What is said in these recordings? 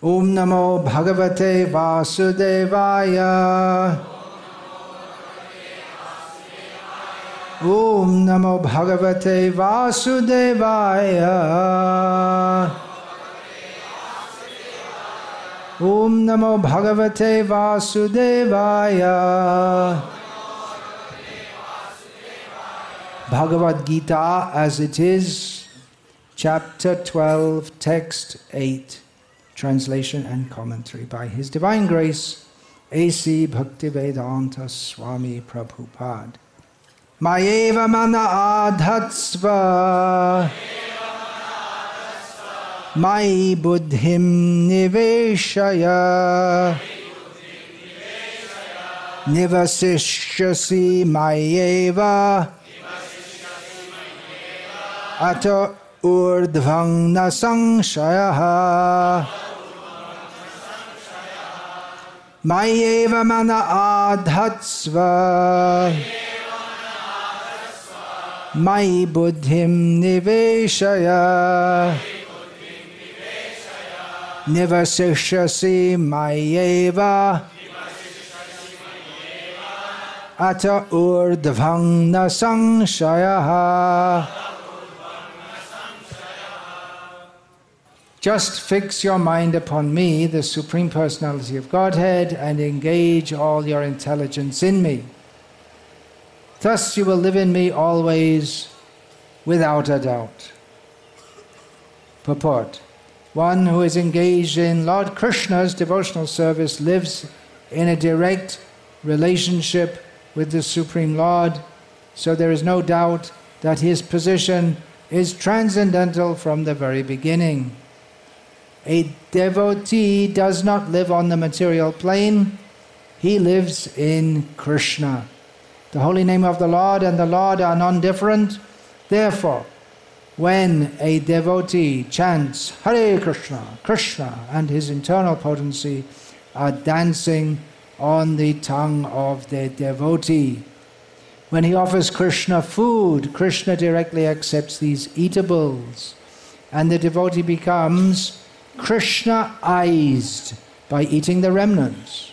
Om Namo Bhagavate Vasudevaya. Om Namo Bhagavate Vasudevaya. Om Namo Bhagavate Vasudevaya. Bhagavad Gita as it is, chapter 12, text 8, translation and commentary by His Divine Grace, A.C. Bhaktivedanta Swami Prabhupada. Mayeva mana adhatsva Mai buddhim niveshaya Nivasishyasi mayeva Ato urdhvang na sangshayaha Mayeva mana adhatsva Mai buddhim niveshaya Nivasishyasi mayeva Ata urdhvang na sangshayaha. Just fix your mind upon me, the Supreme Personality of Godhead, and engage all your intelligence in me. Thus you will live in me always, without a doubt. Purport. One who is engaged in Lord Krishna's devotional service lives in a direct relationship with the Supreme Lord, so there is no doubt that his position is transcendental from the very beginning. A devotee does not live on the material plane, he lives in Krishna. The holy name of the Lord and the Lord are non-different. Therefore, when a devotee chants Hare Krishna, Krishna and his internal potency are dancing on the tongue of the devotee. When he offers Krishna food, Krishna directly accepts these eatables, and the devotee becomes Krishna-ized by eating the remnants.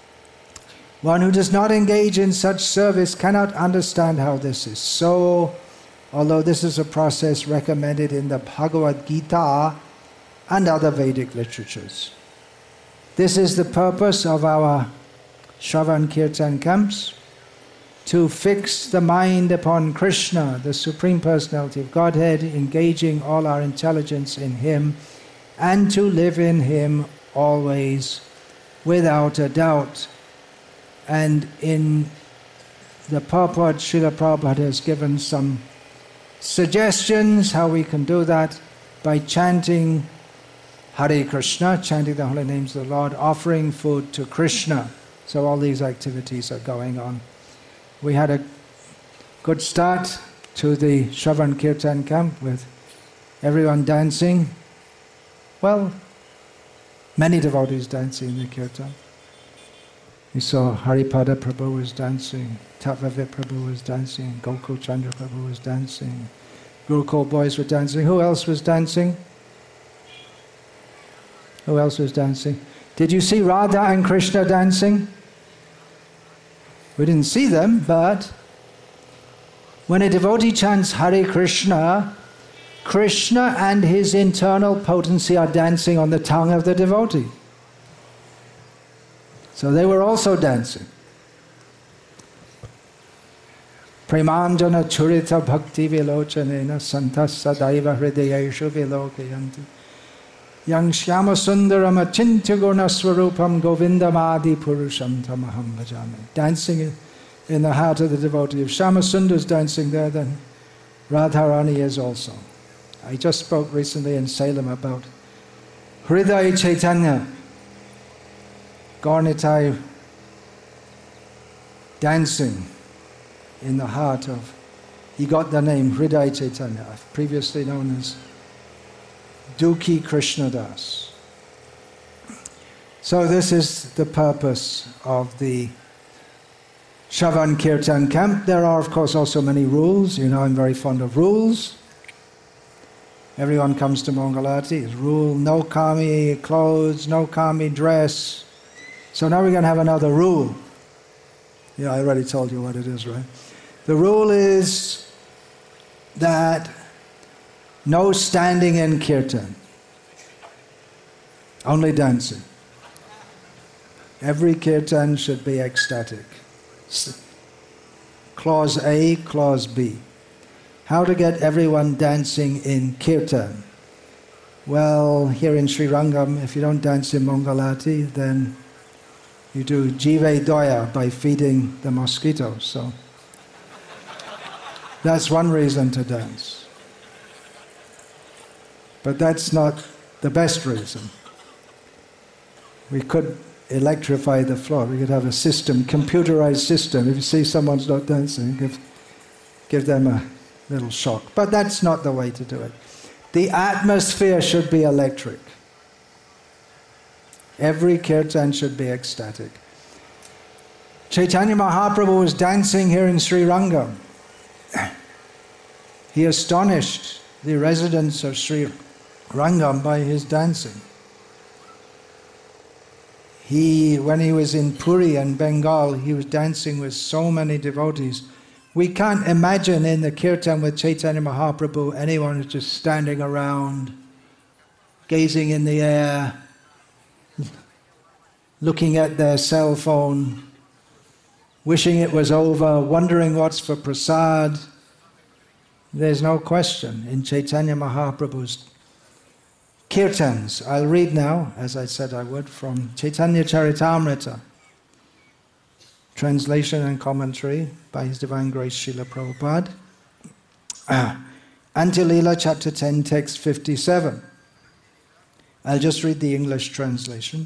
One who does not engage in such service cannot understand how this is so, although this is a process recommended in the Bhagavad Gita and other Vedic literatures. This is the purpose of our Shravan Kirtan camps, to fix the mind upon Krishna, the Supreme Personality of Godhead, engaging all our intelligence in Him, and to live in Him always, without a doubt. And in the purport, Srila Prabhupada has given some suggestions how we can do that by chanting Hare Krishna, chanting the holy names of the Lord, offering food to Krishna. So all these activities are going on. We had a good start to the Shravan Kirtan camp with everyone dancing. Well, many devotees dancing in the Kirtan. We saw Haripada Prabhu was dancing, Tatvavit Prabhu was dancing, Gokul Chandra Prabhu was dancing, Gurukul boys were dancing. Who else was dancing? Who else was dancing? Did you see Radha and Krishna dancing? We didn't see them, but when a devotee chants Hare Krishna, Krishna and his internal potency are dancing on the tongue of the devotee. So they were also dancing. Premanjana churita bhakti vilochanena santas sadaiva hridayeshu vilokayanti. Yang shyama sundaram achintya guna swarupam govindamadi purusham tamaham bhajami. Dancing in the heart of the devotee. If Shyama Sundar is dancing there, then Radharani is also. I just spoke recently in Salem about Hriday Chaitanya, Gaurnitai dancing in the heart of, he got the name Hriday Chaitanya, previously known as Dukhi Krishnadas. So this is the purpose of the Shravan Kirtan camp. There are of course also many rules. You know I'm very fond of rules. Everyone comes to Mangalarti. It's rule, no kami clothes, no kami dress. So now we're going to have another rule. Yeah, I already told you what it is, right? The rule is that no standing in kirtan. Only dancing. Every kirtan should be ecstatic. Clause A, clause B. How to get everyone dancing in kirtan? Well, here in Sri Rangam, if you don't dance in Mangalarti, then you do jive doya by feeding the mosquitoes. So that's one reason to dance. But that's not the best reason. We could electrify the floor. We could have a system, computerized system. If you see someone's not dancing, give them a little shock. But that's not the way to do it. The atmosphere should be electric. Every kirtan should be ecstatic. Chaitanya Mahaprabhu was dancing here in Sri Rangam. He astonished the residents of Sri Rangam by his dancing. When he was in Puri and Bengal, he was dancing with so many devotees. We can't imagine in the kirtan with Chaitanya Mahaprabhu anyone who's just standing around, gazing in the air, looking at their cell phone, wishing it was over, wondering what's for prasad. There's no question in Chaitanya Mahaprabhu's kirtans. I'll read now, as I said I would, from Chaitanya Charitamrita, translation and commentary by His Divine Grace Srila Prabhupada. Antya-lila, chapter 10, text 57. I'll just read the English translation.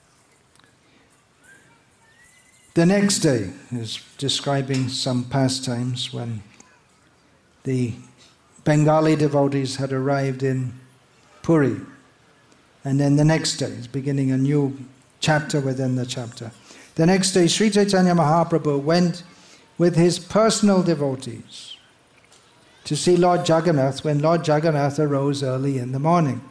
The next day is describing some pastimes when the Bengali devotees had arrived in Puri. And then the next day is beginning a new chapter within the chapter. The next day, Sri Chaitanya Mahaprabhu went with his personal devotees to see Lord Jagannath when Lord Jagannath arose early in the morning.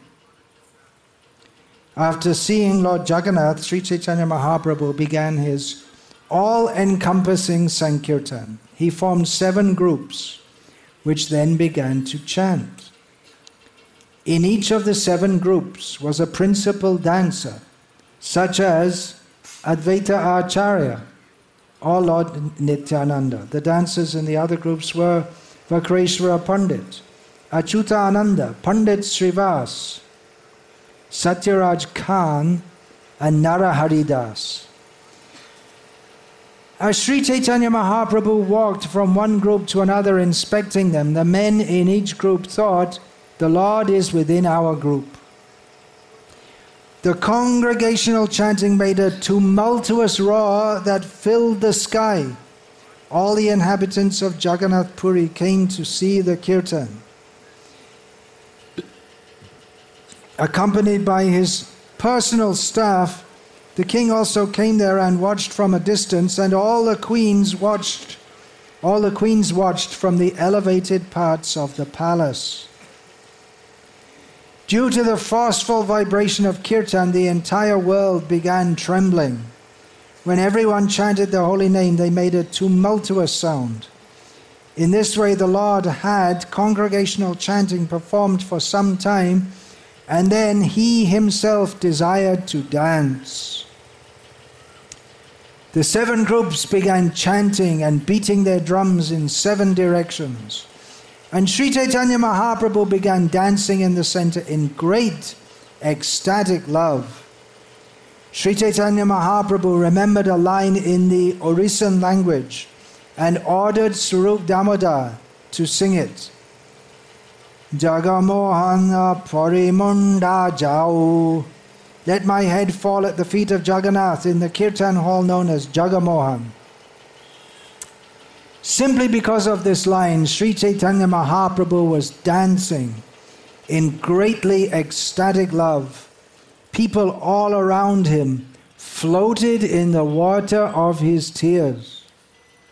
After seeing Lord Jagannath, Sri Chaitanya Mahaprabhu began his all-encompassing Sankirtan. He formed 7 groups, which then began to chant. In each of the 7 groups was a principal dancer, such as Advaita Acharya or Lord Nityananda. The dancers in the other groups were Vakreshwara Pandit, Achyuta Ananda, Pandit Srivas, Satyaraj Khan, and Narahari Das. As Sri Chaitanya Mahaprabhu walked from one group to another inspecting them, the men in each group thought, "The Lord is within our group." The congregational chanting made a tumultuous roar that filled the sky. All the inhabitants of Jagannath Puri came to see the kirtan. Accompanied by his personal staff, the king also came there and watched from a distance, and all the queens watched from the elevated parts of the palace. Due to the forceful vibration of kirtan, the entire world began trembling. When everyone chanted the holy name, they made a tumultuous sound. In this way, the Lord had congregational chanting performed for some time, and then he himself desired to dance. The 7 groups began chanting and beating their drums in 7 directions. And Sri Chaitanya Mahaprabhu began dancing in the center in great ecstatic love. Sri Chaitanya Mahaprabhu remembered a line in the Orisan language and ordered Swarup Damodar to sing it. Jagamohana Parimunda Jau. Let my head fall at the feet of Jagannath in the kirtan hall known as Jagamohan. Simply because of this line, Sri Chaitanya Mahaprabhu was dancing in greatly ecstatic love. People all around him floated in the water of his tears.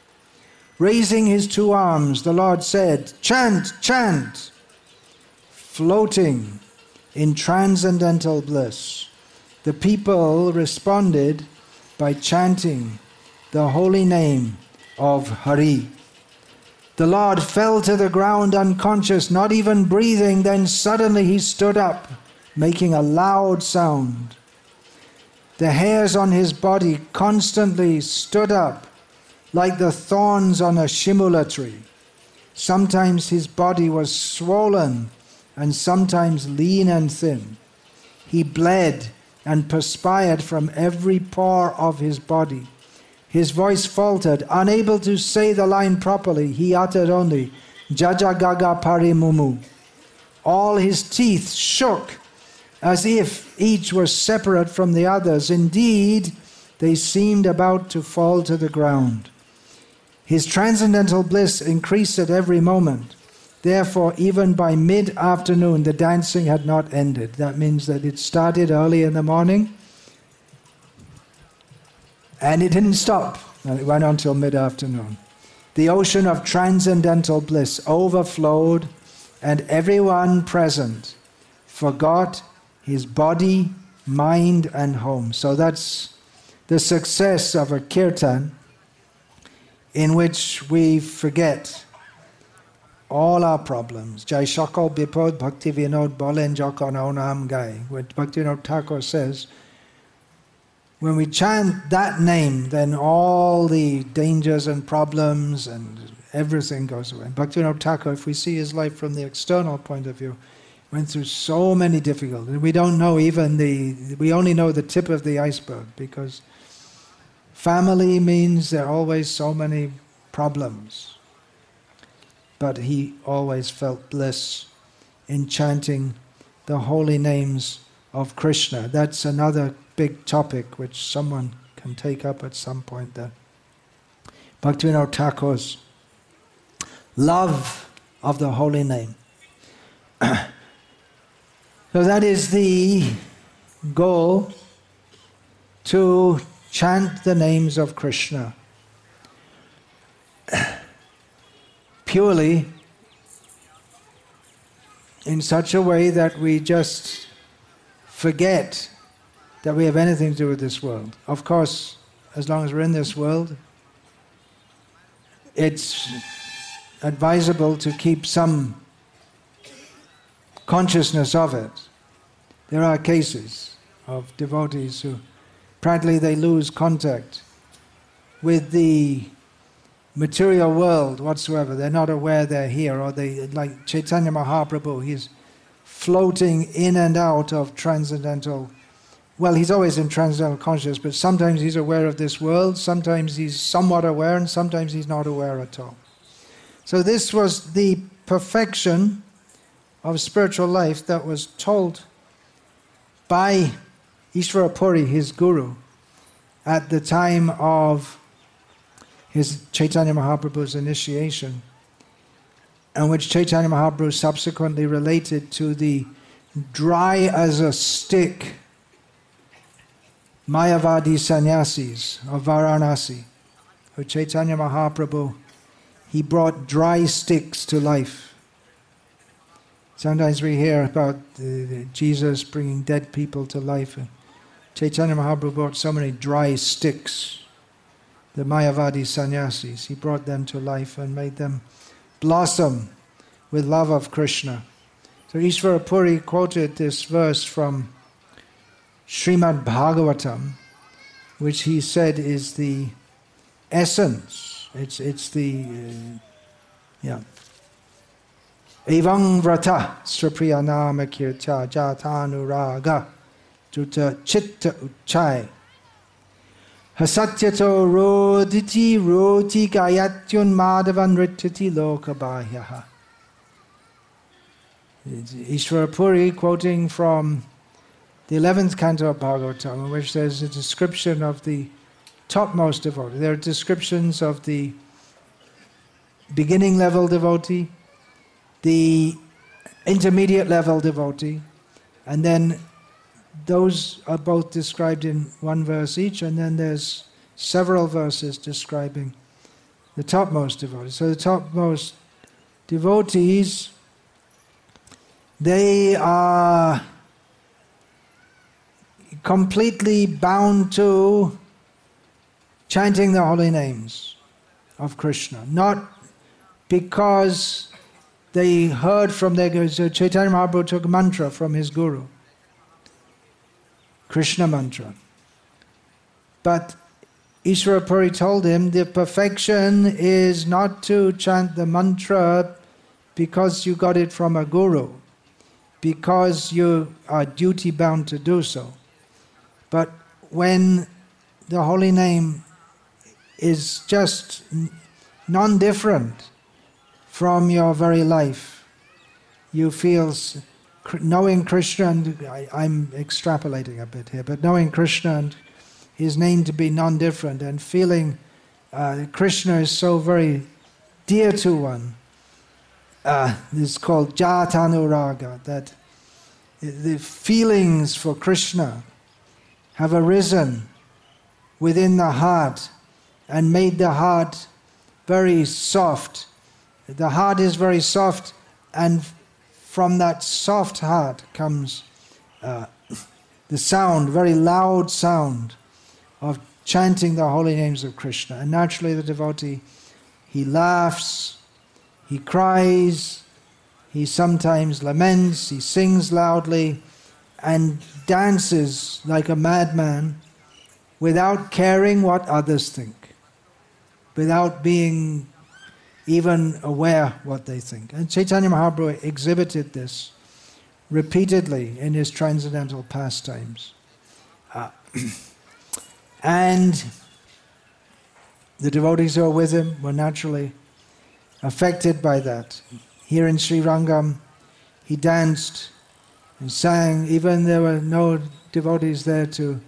Raising his 2 arms, the Lord said, "Chant, chant." floating in transcendental bliss. The people responded by chanting the holy name of Hari. The Lord fell to the ground unconscious, not even breathing. Then suddenly he stood up, making a loud sound. The hairs on his body constantly stood up like the thorns on a shimula tree. Sometimes his body was swollen and sometimes lean and thin. He bled and perspired from every pore of his body. His voice faltered. Unable to say the line properly, he uttered only, Jaja Gaga Parimumu. All his teeth shook as if each were separate from the others. Indeed, they seemed about to fall to the ground. His transcendental bliss increased at every moment. Therefore, even by mid-afternoon, the dancing had not ended. That means that it started early in the morning, and it didn't stop. And it went on till mid-afternoon. The ocean of transcendental bliss overflowed, and everyone present forgot his body, mind, and home. So that's the success of a kirtan in which we forget all our problems. Jai Shakal Bipod Bhakti Vinod Bolen Jokon Onam Gai. What Bhaktivinoda Thakur says, when we chant that name, then all the dangers and problems and everything goes away. Bhaktivinoda Thakur, if we see his life from the external point of view, went through so many difficulties. We don't know we only know the tip of the iceberg, because family means there are always so many problems. But he always felt bliss in chanting the holy names of Krishna. That's another big topic which someone can take up at some point there. Bhaktivinoda Thakur's love of the holy name. So that is the goal, to chant the names of Krishna purely in such a way that we just forget that we have anything to do with this world. Of course, as long as we're in this world, it's advisable to keep some consciousness of it. There are cases of devotees who practically they lose contact with the material world whatsoever. They're not aware they're here, or they, like Chaitanya Mahaprabhu, he's floating in and out of transcendental. Well, he's always in transcendental consciousness, but sometimes he's aware of this world, sometimes he's somewhat aware, and sometimes he's not aware at all. So this was the perfection of spiritual life that was told by Ishvara Puri, his guru, at the time of his Chaitanya Mahaprabhu's initiation, and which Chaitanya Mahaprabhu subsequently related to the dry as a stick Mayavadi sannyasis of Varanasi. For Chaitanya Mahaprabhu, he brought dry sticks to life. Sometimes we hear about Jesus bringing dead people to life. And Chaitanya Mahaprabhu brought so many dry sticks, the Mayavadi sannyasis. He brought them to life and made them blossom with love of Krishna. So Ishvara Puri quoted this verse from Srimad Bhagavatam, which he said is the essence. It's the Evang vrata sripriyanama kirta jatanuraga juta chitta uchai hasatyato roditi roti gayatyun madhavan rittiti lokabhyaha. Ishvara Puri quoting from the 11th canto of Bhagavatam, which there's a description of the topmost devotee. There are descriptions of the beginning level devotee, the intermediate level devotee, and then those are both described in one verse each, and then there's several verses describing the topmost devotees. So the topmost devotees they are completely bound to chanting the holy names of Krishna, not because they heard from their guru. So Chaitanya Mahaprabhu took mantra from his guru, Krishna mantra. But Ishvara Puri told him the perfection is not to chant the mantra because you got it from a guru, because you are duty bound to do so. But when the holy name is just non-different from your very life, you feel, knowing Krishna, and I'm extrapolating a bit here, but knowing Krishna and his name to be non-different, and feeling Krishna is so very dear to one, this is called Jatanuraga, that the feelings for Krishna have arisen within the heart and made the heart very soft. The heart is very soft, and from that soft heart comes the sound, very loud sound of chanting the holy names of Krishna. And naturally the devotee, he laughs, he cries, he sometimes laments, he sings loudly, and dances like a madman without caring what others think, without being even aware what they think. And Chaitanya Mahaprabhu exhibited this repeatedly in his transcendental pastimes. And the devotees who were with him were naturally affected by that. Here in Sri Rangam, he danced and sang, even there were no devotees there to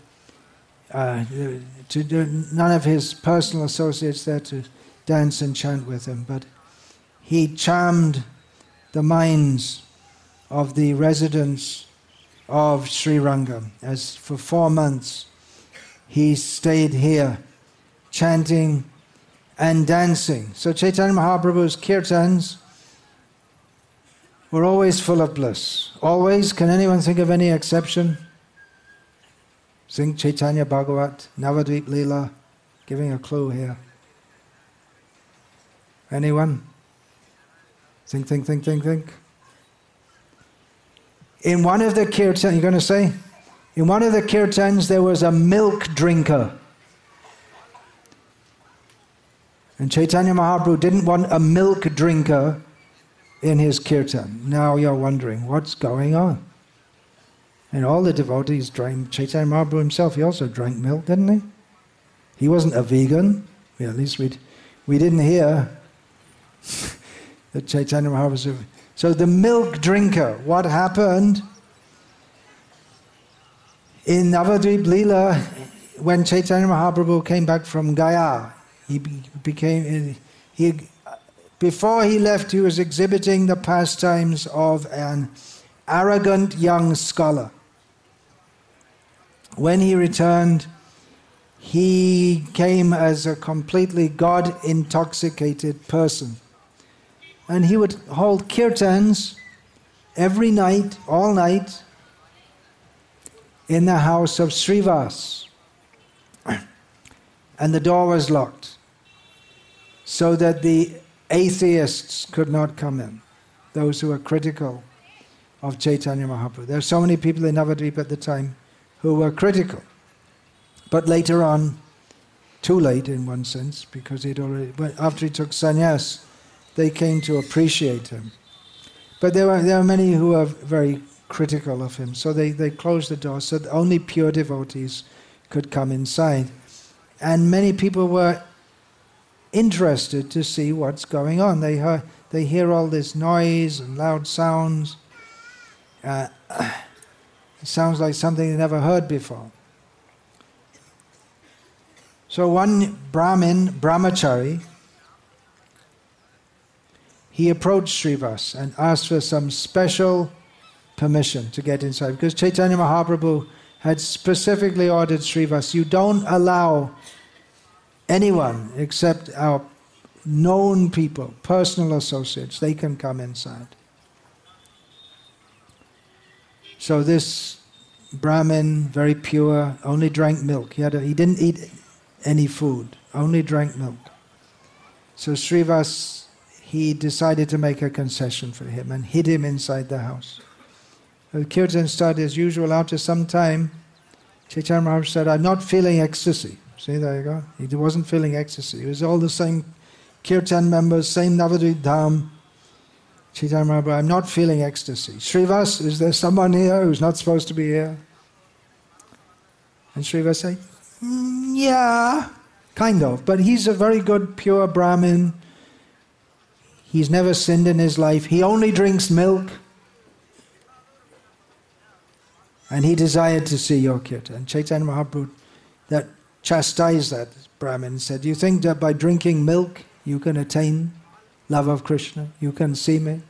do, none of his personal associates there to dance and chant with him, but he charmed the minds of the residents of Sri Rangam, as for 4 months he stayed here chanting and dancing. So Chaitanya Mahaprabhu's kirtans were always full of bliss. Always. Can anyone think of any exception? Sing Chaitanya Bhagavat, Navadvip Leela, giving a clue here. Anyone? Think. In one of the kirtans, you're going to say? In one of the kirtans there was a milk drinker. And Chaitanya Mahaprabhu didn't want a milk drinker in his kirtan. Now you're wondering, what's going on? And all the devotees drank. Chaitanya Mahaprabhu himself, he also drank milk, didn't he? He wasn't a vegan. At least we didn't hear that Chaitanya Mahaprabhu was a vegan. So the milk drinker, what happened? In Navadvip Leela, when Chaitanya Mahaprabhu came back from Gaya, before he left, he was exhibiting the pastimes of an arrogant young scholar. When he returned, he came as a completely God-intoxicated person. And he would hold kirtans every night, all night, in the house of Srivas. And the door was locked, so that the atheists could not come in, those who were critical of Chaitanya Mahaprabhu. There were so many people in Navadvip at the time who were critical. But later on, too late in one sense, because after he took sannyas, they came to appreciate him. But there were many who were very critical of him, so they closed the door so that only pure devotees could come inside. And many people were interested to see what's going on. They hear all this noise and loud sounds. It sounds like something they never heard before. So one brahmachari, he approached Srivas and asked for some special permission to get inside, because Chaitanya Mahaprabhu had specifically ordered Srivas, you don't allow anyone except our known people, personal associates, they can come inside. So this Brahmin, very pure, only drank milk. He didn't eat any food, only drank milk. So Srivas, he decided to make a concession for him and hid him inside the house. The kirtan started as usual. After some time, Chaitanya Mahaprabhu said, I'm not feeling ecstasy. See, there you go. He wasn't feeling ecstasy. It was all the same kirtan members, same Navadvip Dham. Chaitanya Mahaprabhu, I'm not feeling ecstasy. Srivas, is there someone here who's not supposed to be here? And Srivas said, yeah, kind of. But he's a very good, pure Brahmin. He's never sinned in his life. He only drinks milk. And he desired to see your kirtan. Chaitanya Mahaprabhu that chastised that Brahmin and said, do you think that by drinking milk you can attain love of Krishna? You can see me?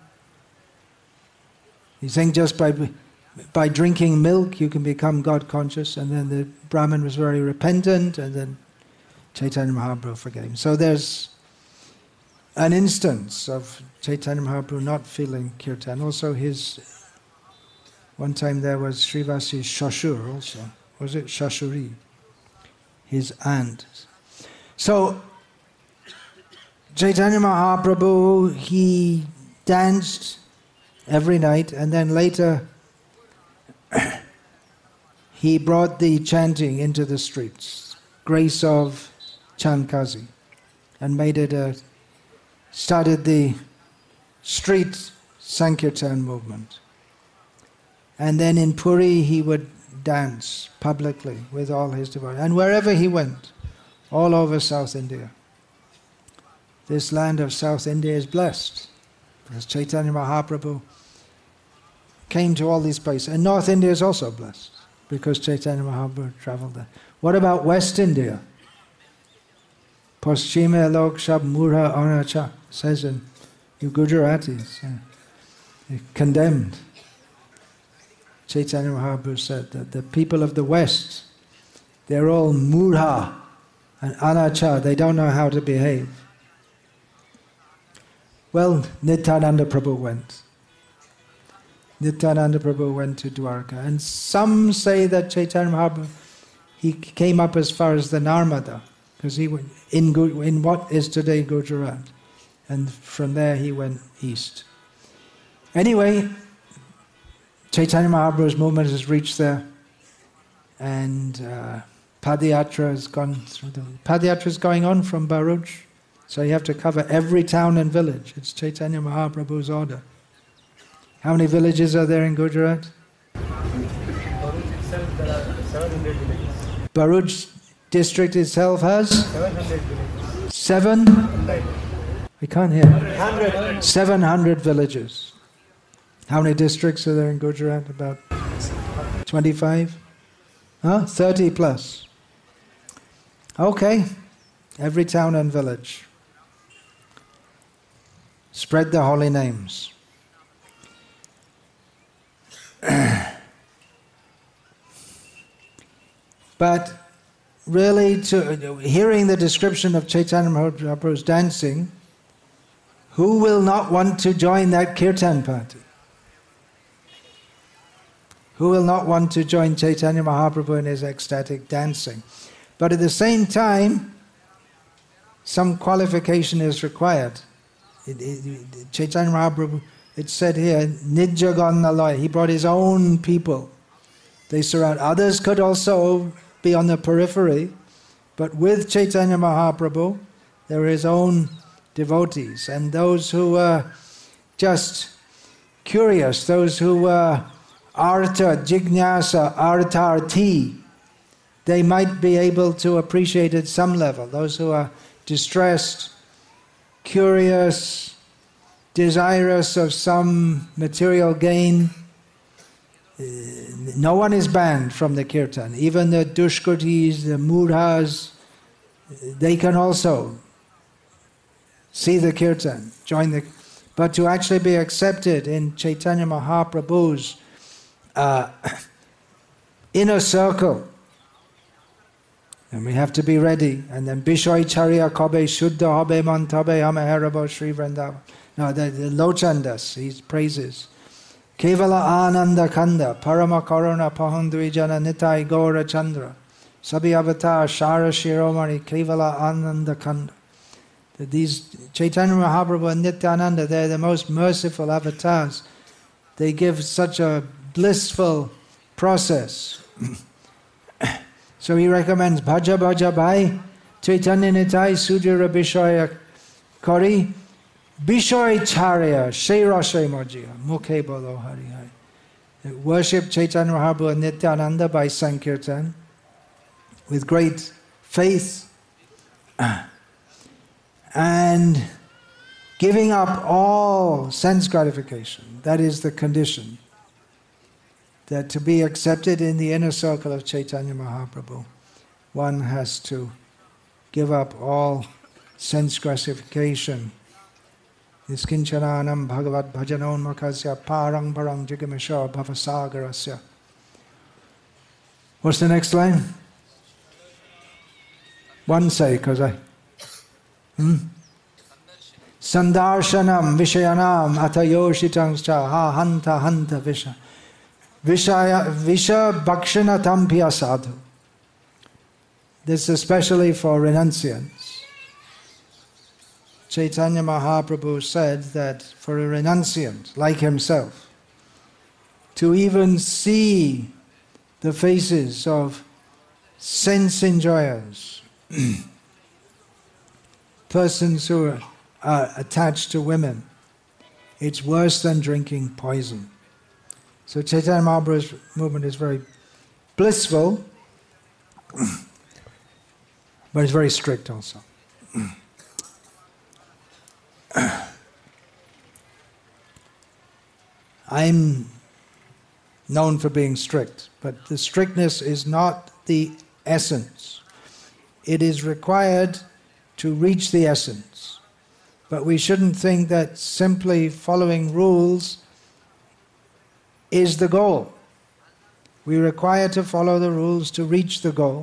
You think just by drinking milk you can become God conscious? And then the Brahmin was very repentant, and then Chaitanya Mahaprabhu forgave him. So there's an instance of Chaitanya Mahaprabhu not feeling kirtan. Also one time there was Srivas's Shashur also. Was it Shashuri? His aunt. So Chaitanya Mahaprabhu, he danced every night, and then later he brought the chanting into the streets, grace of Chankazi, and started the street Sankirtan movement. And then in Puri he would dance publicly with all his devotees. And wherever he went, all over South India. This land of South India is blessed, because Chaitanya Mahaprabhu came to all these places. And North India is also blessed, because Chaitanya Mahaprabhu traveled there. What about West India? Paschime lok shab murha anacha, says in you Gujaratis, condemned. Chaitanya Mahaprabhu said that the people of the West, they're all murha and anacha, they don't know how to behave. Well, Nityananda Prabhu went. Nityananda Prabhu went to Dwarka. And some say that Chaitanya Mahaprabhu, he came up as far as the Narmada, because he went in what is today Gujarat. And from there he went east. Anyway, Chaitanya Mahaprabhu's movement has reached there, and Padayatra has gone through the... Padayatra is going on from Bharuch, so you have to cover every town and village. It's Chaitanya Mahaprabhu's order. How many villages are there in Gujarat? Bharuch itself, there are 700 villages. Bharuch district itself has? 700 villages. 7? We can't hear. 100. 700 villages. How many districts are there in Gujarat? About 25? 30 plus. Okay. Every town and village. Spread the holy names. But really, hearing the description of Chaitanya Mahaprabhu's dancing, who will not want to join that kirtan party? Who will not want to join Chaitanya Mahaprabhu in his ecstatic dancing? But at the same time, some qualification is required. Chaitanya Mahaprabhu, it's said here, Nijjagannalaya, he brought his own people. They surround. Others could also be on the periphery, but with Chaitanya Mahaprabhu, there are his own devotees. And those who are just curious, those who are artha, jignasa, artharthi, they might be able to appreciate at some level. Those who are distressed, curious, desirous of some material gain, no one is banned from the kirtan. Even the dushkrutis, the murhas, they can also see the kirtan, join the... But to actually be accepted in Chaitanya Mahaprabhu's inner circle, and we have to be ready. And then Bishoy Charya Kobe Shuddha Hobe Mantabe Hamaharabo Sri Vrindavan. No, the Lochandas, he praises Kevala Ananda Kanda, Parama Karuna Pahandrijana Nitai Gaura Chandra, Sabi Avatar Shara Shiromani, Kevala Ananda Kanda. These Chaitanya Mahaprabhu and Nityananda, they're the most merciful avatars. They give such a blissful process. So he recommends Bhaja Bhaja Bhai, Chaitanya Nitai Sujara Bishaya Kari, Bishoy Charya, Shairashay Majya, Mukhe Bolo Hari Hari. Worship Chaitanya Mahaprabhu and Nityananda by Sankirtan with great faith and giving up all sense gratification. That is the condition. That to be accepted in the inner circle of Chaitanya Mahaprabhu, one has to give up all sense gratification. Niskincharanam bhagavad bhajanon makasya parang parang jigamesha bhavasagarasya. What's the next line? One say, because I... Sandarshanam vishayanam atayoshitam cha ha hanta hanta visha. Visha bhakshana tampya sadhu. This is especially for renunciants. Chaitanya Mahaprabhu said that for a renunciant like himself, to even see the faces of sense enjoyers, persons who are attached to women, it's worse than drinking poison. So Chaitanya Mahaprabhu's movement is very blissful, but it's very strict also. I'm known for being strict, but the strictness is not the essence. It is required to reach the essence. But we shouldn't think that simply following rules is the goal. We require to follow the rules to reach the goal.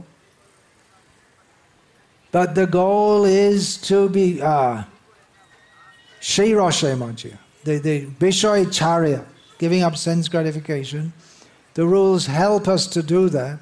But the goal is to be Shairashay Majya, the Bishoy Charya, giving up sense gratification. The rules help us to do that.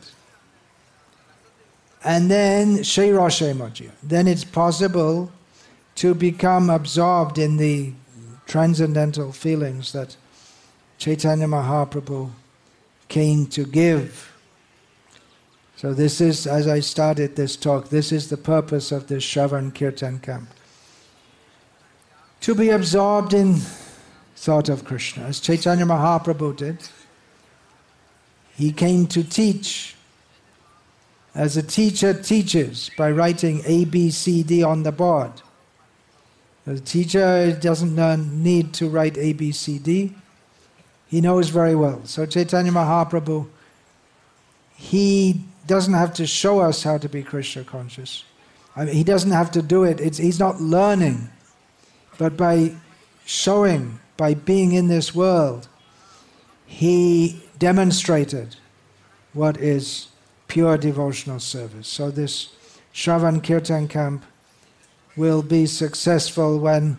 And then Shairashay Majya. Then it's possible to become absorbed in the transcendental feelings that Chaitanya Mahaprabhu came to give. So this is, as I started this talk, this is the purpose of this Shravan Kirtan camp. To be absorbed in thought of Krishna, as Chaitanya Mahaprabhu did. He came to teach, as a teacher teaches, by writing A, B, C, D on the board. The teacher doesn't need to write A, B, C, D. He knows very well. So Chaitanya Mahaprabhu, he doesn't have to show us how to be Krishna conscious. I mean, he doesn't have to do it. He's not learning. But by showing, by being in this world, he demonstrated what is pure devotional service. So this Shravan Kirtan camp will be successful when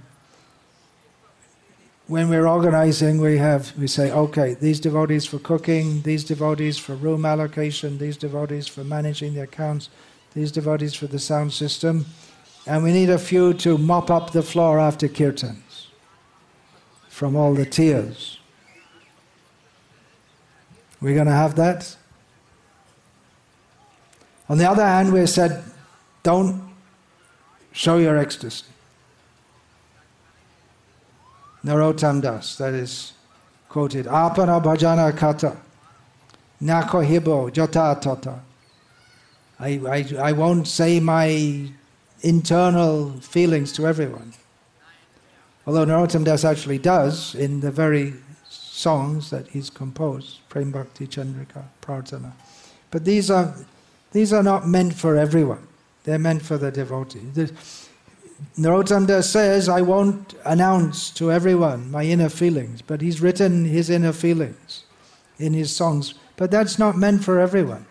we're organizing, we say, okay, these devotees for cooking, these devotees for room allocation, these devotees for managing the accounts, these devotees for the sound system, and we need a few to mop up the floor after kirtans from all the tears. We're going to have that. On the other hand, we said, don't show your ecstasy. Narottam Das, that is quoted, Apana bhajana kata, nako hibo jata tata. I won't say my internal feelings to everyone. Although Narottam Das actually does in the very songs that he's composed, Prem Bhakti Chandrika Prarthana. But these are not meant for everyone. They're meant for the devotee. Narottam Das says, I won't announce to everyone my inner feelings, but he's written his inner feelings in his songs. But that's not meant for everyone.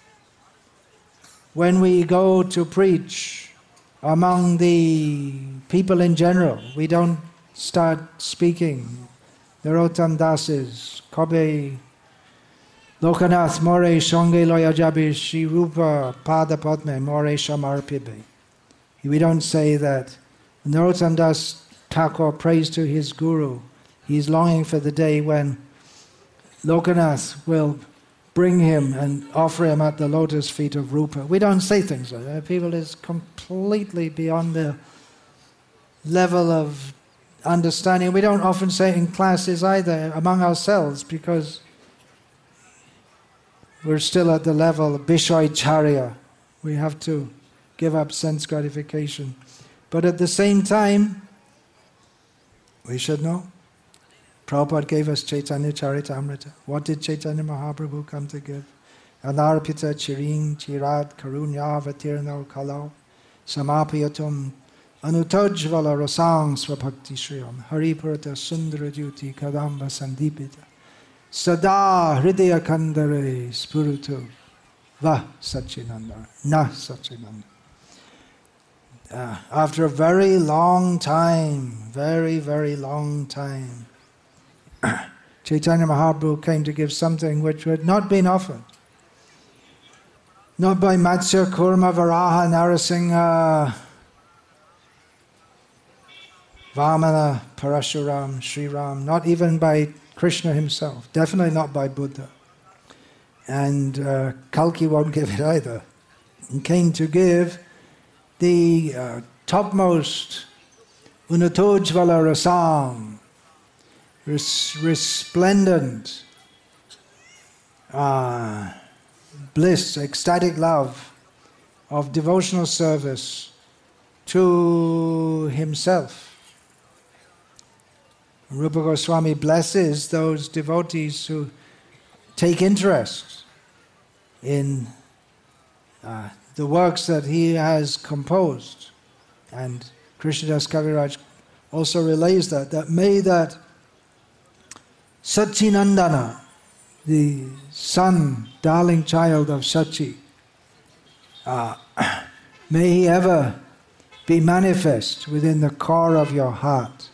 When we go to preach among the people in general, we don't start speaking Narottam Dases, Kobe, Lokanath, More Shonge Loyajabi, Shri Rupa, Pada Padme, More Shamarpibe. We don't say that Narottam Das Thakur prays to his Guru. He's longing for the day when Lokanath will bring him and offer him at the lotus feet of Rupa. We don't say things like that. People is completely beyond the level of understanding. We don't often say it in classes either among ourselves because we're still at the level of Bishoicharya. We have to give up sense gratification. But at the same time, we should know. Prabhupada gave us Chaitanya Charitamrita. What did Chaitanya Mahaprabhu come to give? Alarpita Chiring Chirat Karunya Vatirno Kalau Samapiyatum Anutajvala Rasang Swabhakti Shriyam Haripurata Sundara Juti Kadamba Sandipita Sada Hridaya Kandare Spurutu Va Sachinanda Na Sachinanda. After a very long time, very, very long time, Chaitanya Mahaprabhu came to give something which had not been offered. Not by Matsya, Kurma, Varaha, Narasingha, Vamana, Parashuram, Sri Ram, not even by Krishna himself, definitely not by Buddha. And Kalki won't give it either. He came to give the topmost Unatojvala Rasam, resplendent bliss, ecstatic love of devotional service to himself. Rupa Goswami blesses those devotees who take interest in the works that he has composed. And Krishnadas Kaviraj also relays that may that Satchinandana, the son, darling child of Sachi, may he ever be manifest within the core of your heart.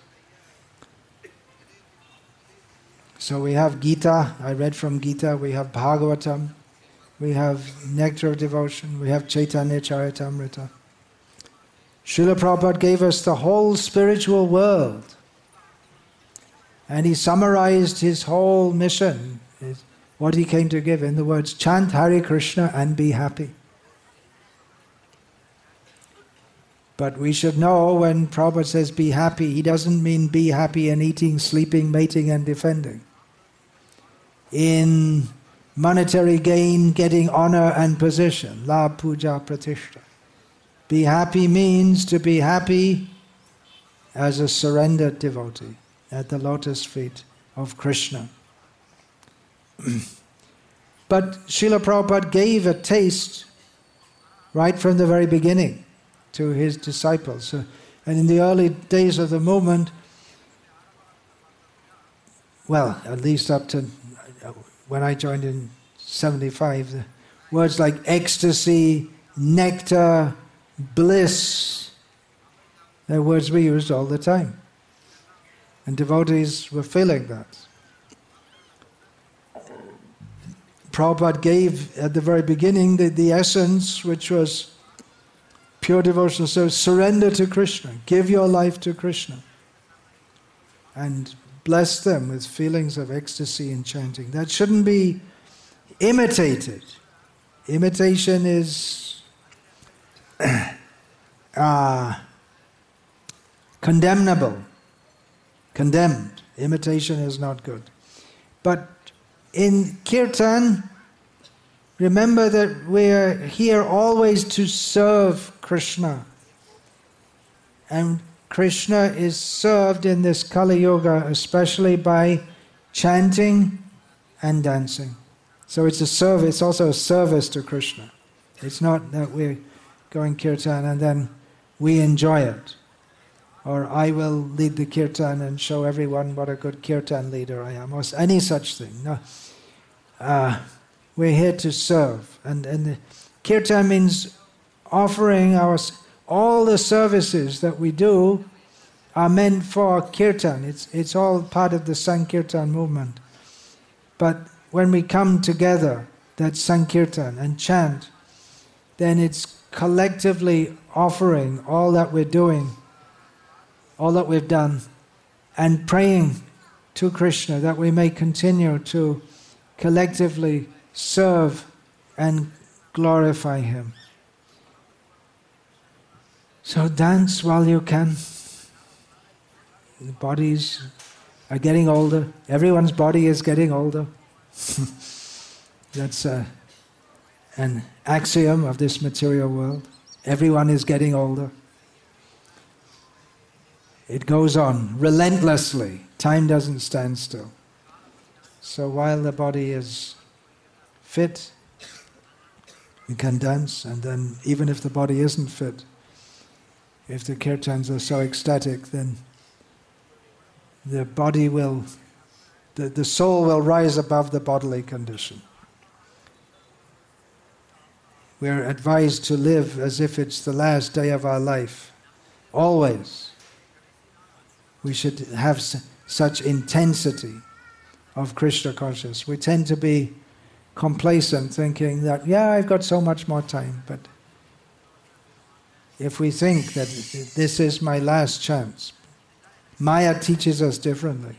So we have Gita, I read from Gita, we have Bhagavatam, we have Nectar of Devotion, we have Chaitanya Charitamrita. Srila Prabhupada gave us the whole spiritual world. And he summarized his whole mission, what he came to give, in the words, chant Hare Krishna and be happy. But we should know when Prabhupada says be happy, he doesn't mean be happy in eating, sleeping, mating and defending. In monetary gain, getting honor and position, la puja pratishta. Be happy means to be happy as a surrendered devotee at the lotus feet of Krishna. But Srila Prabhupada gave a taste right from the very beginning to his disciples. And in the early days of the movement, well, at least up to when I joined in 75, the words like ecstasy, nectar, bliss, they're words we used all the time. And devotees were feeling that. Prabhupada gave at the very beginning the essence, which was pure devotional service. Surrender to Krishna. Give your life to Krishna. And bless them with feelings of ecstasy and chanting. That shouldn't be imitated. Imitation is condemnable. Condemned. Imitation is not good. But in Kirtan, remember that we're here always to serve Krishna. And Krishna is served in this Kali Yuga especially by chanting and dancing. So it's a service, it's also a service to Krishna. It's not that we're going Kirtan and then we enjoy it. Or I will lead the Kirtan and show everyone what a good Kirtan leader I am, or any such thing. No. We're here to serve. And the Kirtan means offering all the services that we do are meant for kirtan. It's all part of the Sankirtan movement. But when we come together, that Sankirtan, and chant, then it's collectively offering all that we're doing, all that we've done, and praying to Krishna that we may continue to collectively serve and glorify Him. So dance while you can. The bodies are getting older. Everyone's body is getting older. That's an axiom of this material world. Everyone is getting older. It goes on relentlessly. Time doesn't stand still. So while the body is fit, we can dance, and then even if the body isn't fit, if the kirtans are so ecstatic, then the body will, the soul will rise above the bodily condition. We're advised to live as if it's the last day of our life. Always. We should have such intensity of Krishna consciousness. We tend to be complacent, thinking that, yeah, I've got so much more time. But if we think that this is my last chance, Maya teaches us differently.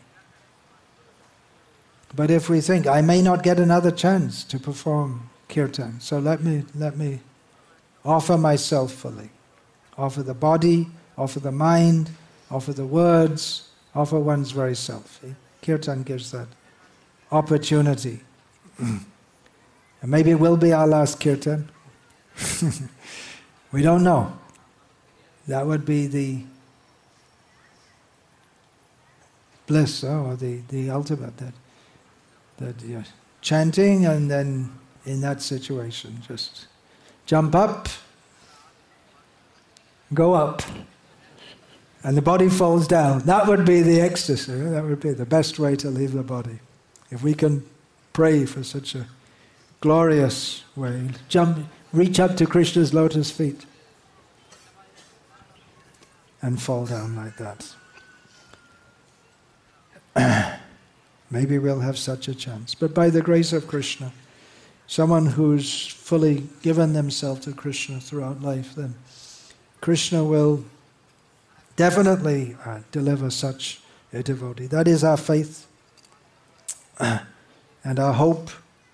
But if we think, I may not get another chance to perform kirtan, so let me offer myself fully. Offer the body, offer the mind, offer the words, offer one's very self. Kirtan gives that opportunity. And maybe it will be our last kirtan. We don't know. That would be the bliss, or the ultimate, that you're chanting, and then in that situation just jump up, go up, and the body falls down. That would be the ecstasy. That would be the best way to leave the body. If we can pray for such a glorious way, reach up to Krishna's lotus feet and fall down like that. Maybe we'll have such a chance. But by the grace of Krishna, someone who's fully given themselves to Krishna throughout life, then Krishna will definitely deliver such a devotee. That is our faith and our hope.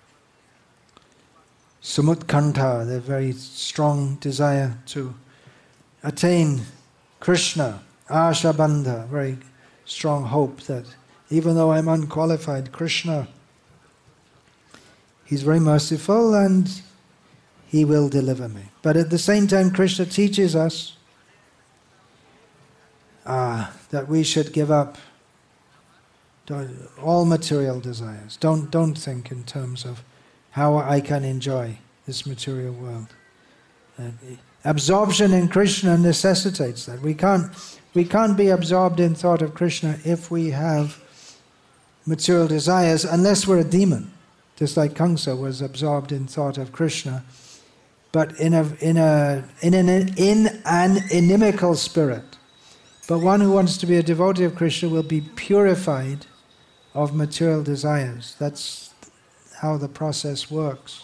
Samutkanta, the very strong desire to attain Krishna. Ashabandha, very strong hope that even though I'm unqualified, Krishna, He's very merciful and He will deliver me. But at the same time, Krishna teaches us that we should give up all material desires. Don't think in terms of how I can enjoy this material world. Absorption in Krishna necessitates that. We can't be absorbed in thought of Krishna if we have material desires, unless we're a demon. Just like Kamsa was absorbed in thought of Krishna, but in an inimical spirit. But one who wants to be a devotee of Krishna will be purified of material desires. That's how the process works.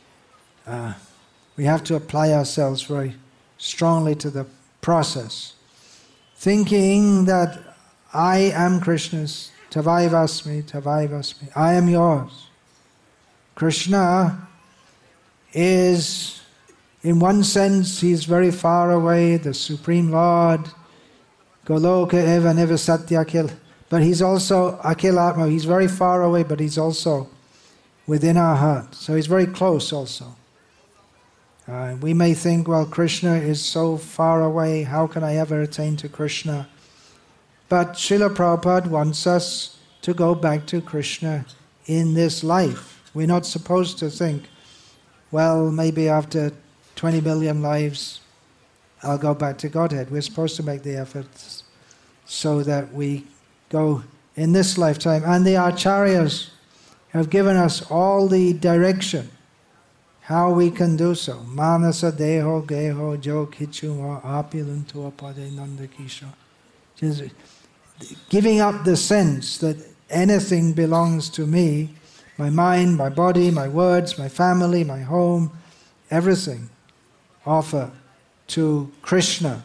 We have to apply ourselves very strongly to the process, thinking that I am Krishna's, Tavaivasmi, I am yours. Krishna is, in one sense, He's very far away, the Supreme Lord, Goloka eva neva satya akil. But He's also Akil Atma, He's very far away, but He's also within our heart. So He's very close also. We may think, well, Krishna is so far away, how can I ever attain to Krishna? But Srila Prabhupada wants us to go back to Krishna in this life. We're not supposed to think, well, maybe after 20 million lives, I'll go back to Godhead. We're supposed to make the efforts so that we go in this lifetime. And the Acharyas have given us all the direction how we can do so. Manasa deho geho jo kichuma apiluntua pade nandakisha Just giving up the sense that anything belongs to me, my mind, my body, my words, my family, my home, everything offer to Krishna.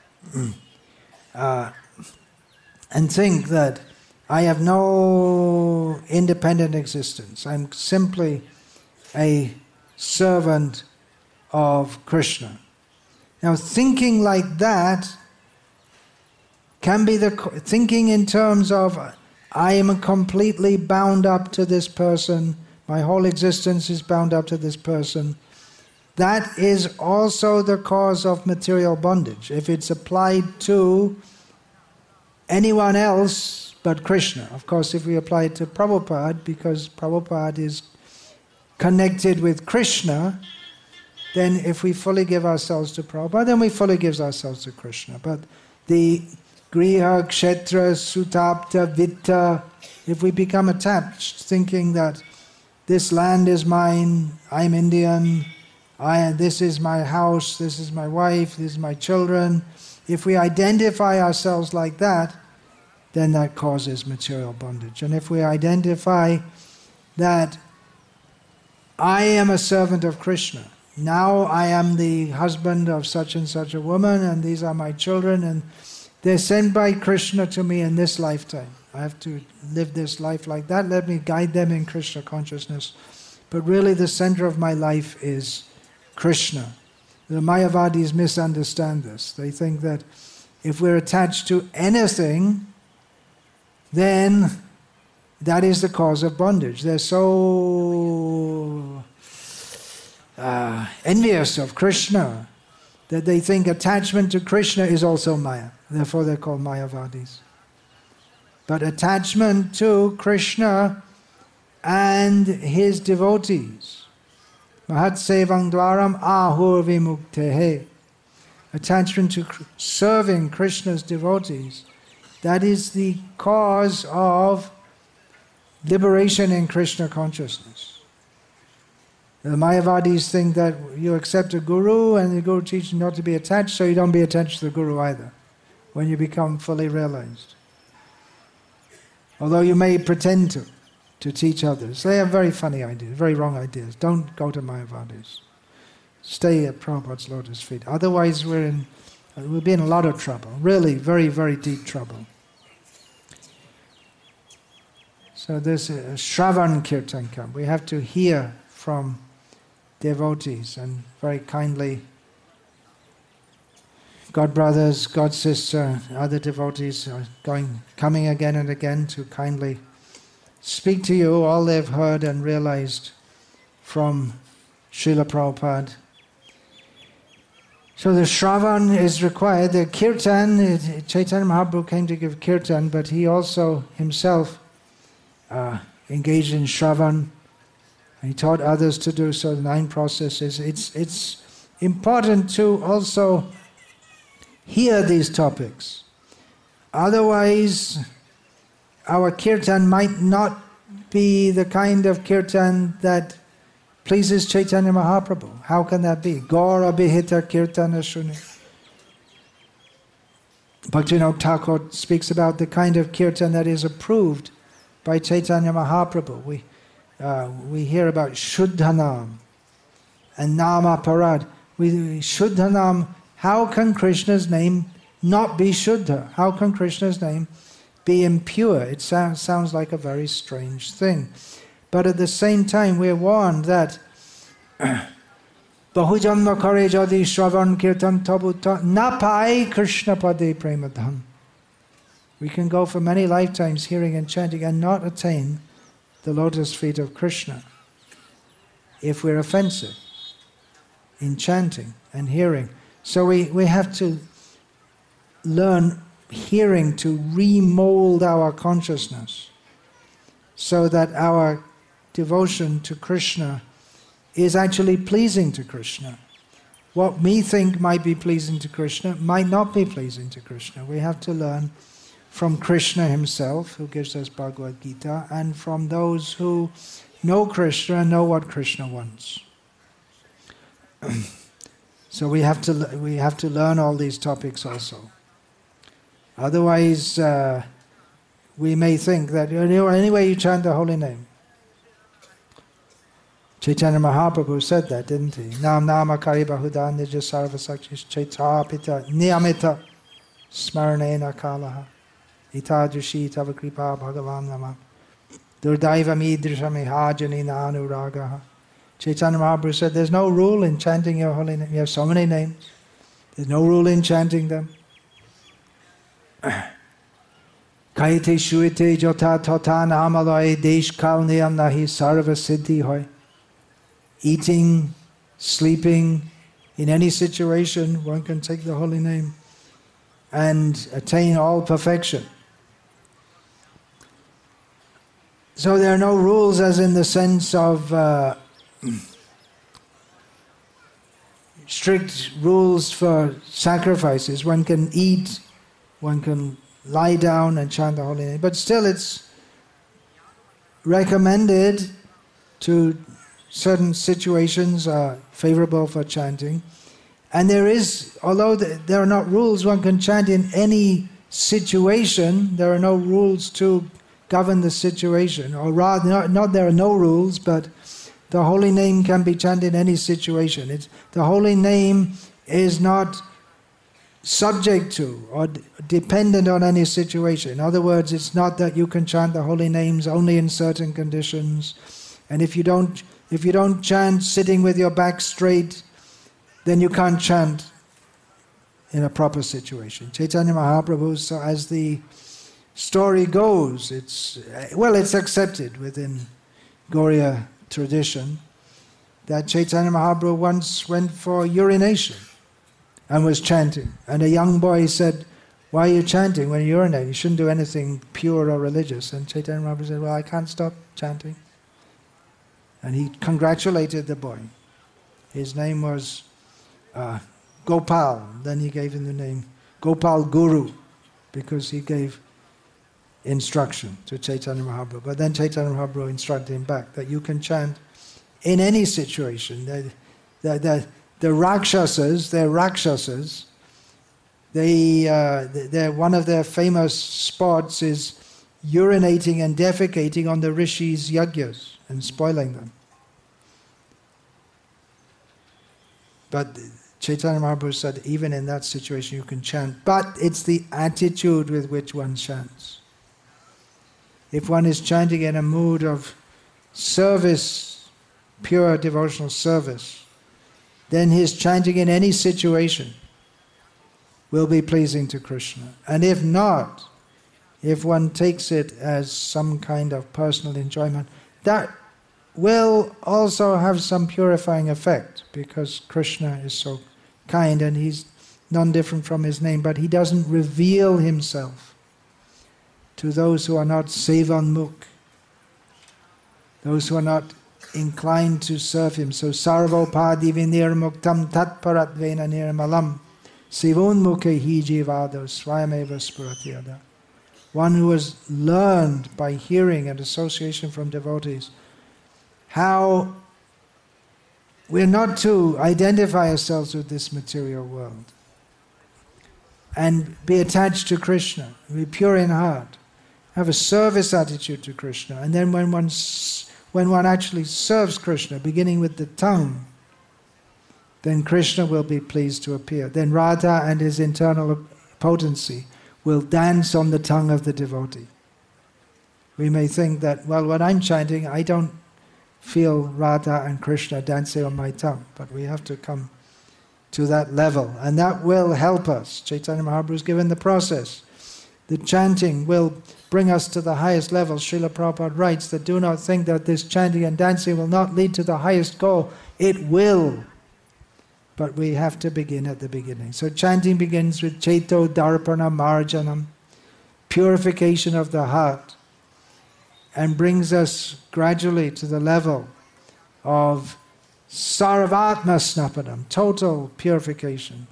And think that I have no independent existence. I'm simply a servant of Krishna. Now, thinking like that can be thinking in terms of I am completely bound up to this person, my whole existence is bound up to this person. That is also the cause of material bondage. If it's applied to anyone else but Krishna. Of course, if we apply it to Prabhupada, because Prabhupada is connected with Krishna, then if we fully give ourselves to Prabhupada, then we fully give ourselves to Krishna. But the Griha, Kshetra, Sutapta, Vitta, if we become attached, thinking that this land is mine, I'm Indian, this is my house, this is my wife, this is my children, if we identify ourselves like that, then that causes material bondage. And if we identify that I am a servant of Krishna, now I am the husband of such and such a woman, and these are my children, and they're sent by Krishna to me in this lifetime. I have to live this life like that. Let me guide them in Krishna consciousness. But really the center of my life is Krishna. The Mayavadis misunderstand this. They think that if we're attached to anything, then that is the cause of bondage. They're so envious of Krishna that they think attachment to Krishna is also Maya. Therefore they're called Mayavadis. But attachment to Krishna and his devotees, Mahat Sevang Dwaram Ahur Vimuktehe, attachment to serving Krishna's devotees, that is the cause of liberation in Krishna consciousness. The Mayavadis think that you accept a guru and the guru teaches you not to be attached, so you don't be attached to the guru either when you become fully realized. Although you may pretend to teach others. They have very funny ideas, very wrong ideas. Don't go to Mayavadis. Stay at Prabhupada's lotus feet. Otherwise we'll be in a lot of trouble. Really, very, very deep trouble. So there's a Shravan Kirtan camp. We have to hear from devotees, and very kindly God brothers, God sister, other devotees are coming again and again to kindly speak to you all they've heard and realized from Srila Prabhupada. So the Shravan is required. The Kirtan, Chaitanya Mahaprabhu came to give Kirtan, but he also himself engaged in Shravan. He taught others to do so, the 9 processes. It's important to also hear these topics. Otherwise, our kirtan might not be the kind of kirtan that pleases Chaitanya Mahaprabhu. How can that be? Gaura Bihita Kirtana Shuni. Bhaktivinoda Thakur speaks about the kind of kirtan that is approved by Chaitanya Mahaprabhu. We hear about Shuddhanam and Nama Parad. Shuddhanam, how can Krishna's name not be Shuddha? How can Krishna's name be impure? It sounds like a very strange thing. But at the same time, we're warned that Bahujanma kare jadi shravan kirtan tabuta napai Krishna pade premadham. We can go for many lifetimes hearing and chanting and not attain the lotus feet of Krishna if we're offensive in chanting and hearing. So we have to learn hearing to remold our consciousness so that our devotion to Krishna is actually pleasing to Krishna. What we think might be pleasing to Krishna might not be pleasing to Krishna. We have to learn from Krishna himself, who gives us Bhagavad Gita, and from those who know Krishna and know what Krishna wants. So we have to learn all these topics also. Otherwise, we may think that anyway you chant the holy name. Chaitanya Mahaprabhu said that, didn't he? Nam nama kari bahudan nija sarva sakshis chaitapita niyamita smaranena kalaha itadushi tava kripa bhagavan nama durdaiva midrishami hajanina anuragaha. Chaitanya Mahaprabhu said there's no rule in chanting your holy name. You have so many names. There's no rule in chanting them. Kaite shuite jota tota namaloy desh kal niyam nahi sarva siddhi hoy. Eating, sleeping, in any situation, one can take the holy name and attain all perfection. So there are no rules as in the sense of strict rules for sacrifices. One can eat, one can lie down and chant the holy name. But still it's recommended to certain situations are favorable for chanting. And there is, although there are not rules, one can chant in any situation. There are no rules to govern the situation. Or rather, not there are no rules, but the holy name can be chanted in any situation. The holy name is not subject to or dependent on any situation. In other words, it's not that you can chant the holy names only in certain conditions. And if you don't chant sitting with your back straight, then you can't chant in a proper situation. Chaitanya Mahaprabhu, so as the story goes, it's accepted within Gauriya tradition that Chaitanya Mahaprabhu once went for urination and was chanting. And a young boy said, "Why are you chanting when you urinate? You shouldn't do anything pure or religious." And Chaitanya Mahaprabhu said, "Well, I can't stop chanting." And he congratulated the boy. His name was Gopal. Then he gave him the name Gopal Guru, because he gave instruction to Chaitanya Mahaprabhu. But then Chaitanya Mahaprabhu instructed him back that you can chant in any situation. The Rakshasas, they're one of their famous spots is urinating and defecating on the rishis' yagyas and spoiling them. But Chaitanya Mahaprabhu said even in that situation you can chant, but it's the attitude with which one chants. If one is chanting in a mood of service, pure devotional service, then his chanting in any situation will be pleasing to Krishna. And if not, if one takes it as some kind of personal enjoyment, that will also have some purifying effect, because Krishna is so kind and he's none different from his name, but he doesn't reveal himself to those who are not sevanmukh, those who are not inclined to serve him. So sarvopadi vinirmuktam tatparatvena nirmalam sivonmukhe hi jivado swayameva spuratyada. One who has learned by hearing and association from devotees how we're not to identify ourselves with this material world and be attached to Krishna, be pure in heart, have a service attitude to Krishna. And then when one actually serves Krishna, beginning with the tongue, then Krishna will be pleased to appear. Then Radha and his internal potency will dance on the tongue of the devotee. We may think that, well, when I'm chanting, I don't feel Radha and Krishna dancing on my tongue, but we have to come to that level, and that will help us. Chaitanya Mahaprabhu has given the process. The chanting will bring us to the highest level. Srila Prabhupada writes that do not think that this chanting and dancing will not lead to the highest goal. It will. But we have to begin at the beginning. So chanting begins with Chaito Darpana Marjanam, purification of the heart, and brings us gradually to the level of Sarvatma Snapanam, total purification.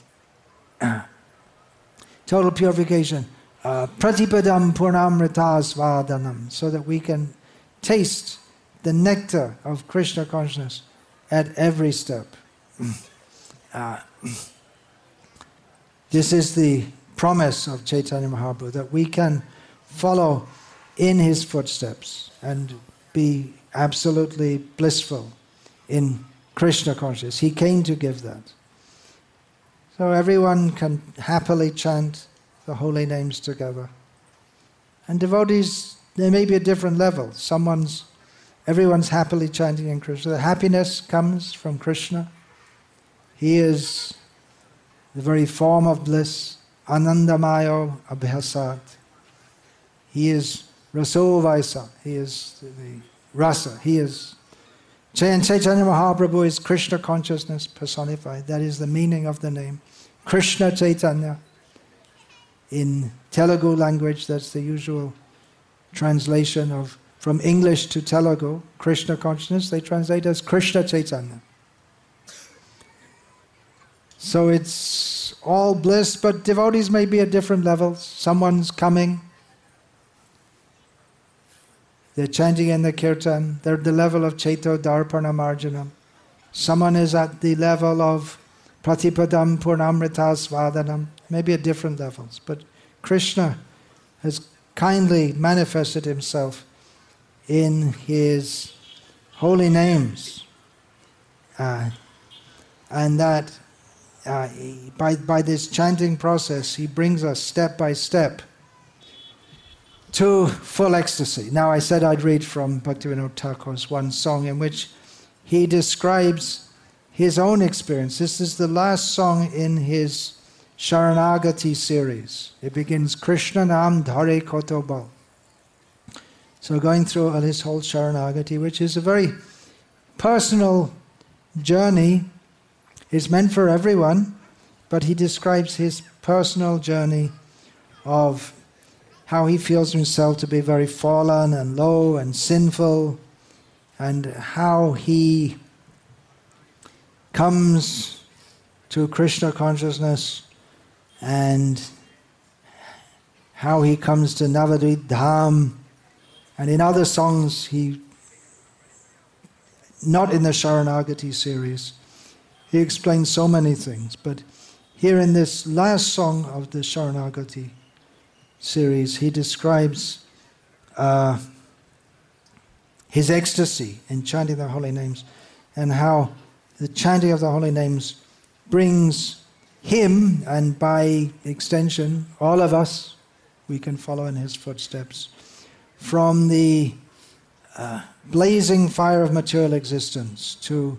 Total purification. Pratipadam Purnamritasvadanam, so that we can taste the nectar of Krishna consciousness at every step. This is the promise of Chaitanya Mahaprabhu, that we can follow in his footsteps and be absolutely blissful in Krishna consciousness. He came to give that. So everyone can happily chant the holy names together. And devotees, they may be at different levels. Everyone's happily chanting in Krishna. The happiness comes from Krishna. He is the very form of bliss. Anandamayo abhyasat. He is Raso Vaisa. He is the rasa. He is Chaitanya Mahaprabhu is Krishna consciousness personified. That is the meaning of the name. Krishna Chaitanya. In Telugu language, that's the usual translation of from English to Telugu. Krishna consciousness, they translate as Krishna Chaitanya. So it's all bliss, but devotees may be at different levels. Someone's coming. They're chanting in the kirtan. They're at the level of Chaito Darpana Marjanam. Someone is at the level of Pratipadam Purnamrita Svadanam. Maybe at different levels. But Krishna has kindly manifested himself in his holy names. And that by this chanting process, he brings us step by step to full ecstasy. Now I said I'd read from Bhaktivinoda Thakur's one song in which he describes his own experience. This is the last song in his Sharanagati series. It begins, Krishna Nam Dhare Kotobal. So going through his whole Sharanagati, which is a very personal journey. It's meant for everyone, but he describes his personal journey of how he feels himself to be very fallen and low and sinful, and how he comes to Krishna consciousness, and how he comes to Navadvip Dham. And in other songs, not in the Sharanagati series, he explains so many things. But here in this last song of the Sharanagati series, he describes his ecstasy in chanting the holy names, and how the chanting of the holy names brings him, and by extension, all of us, we can follow in his footsteps, from the blazing fire of material existence to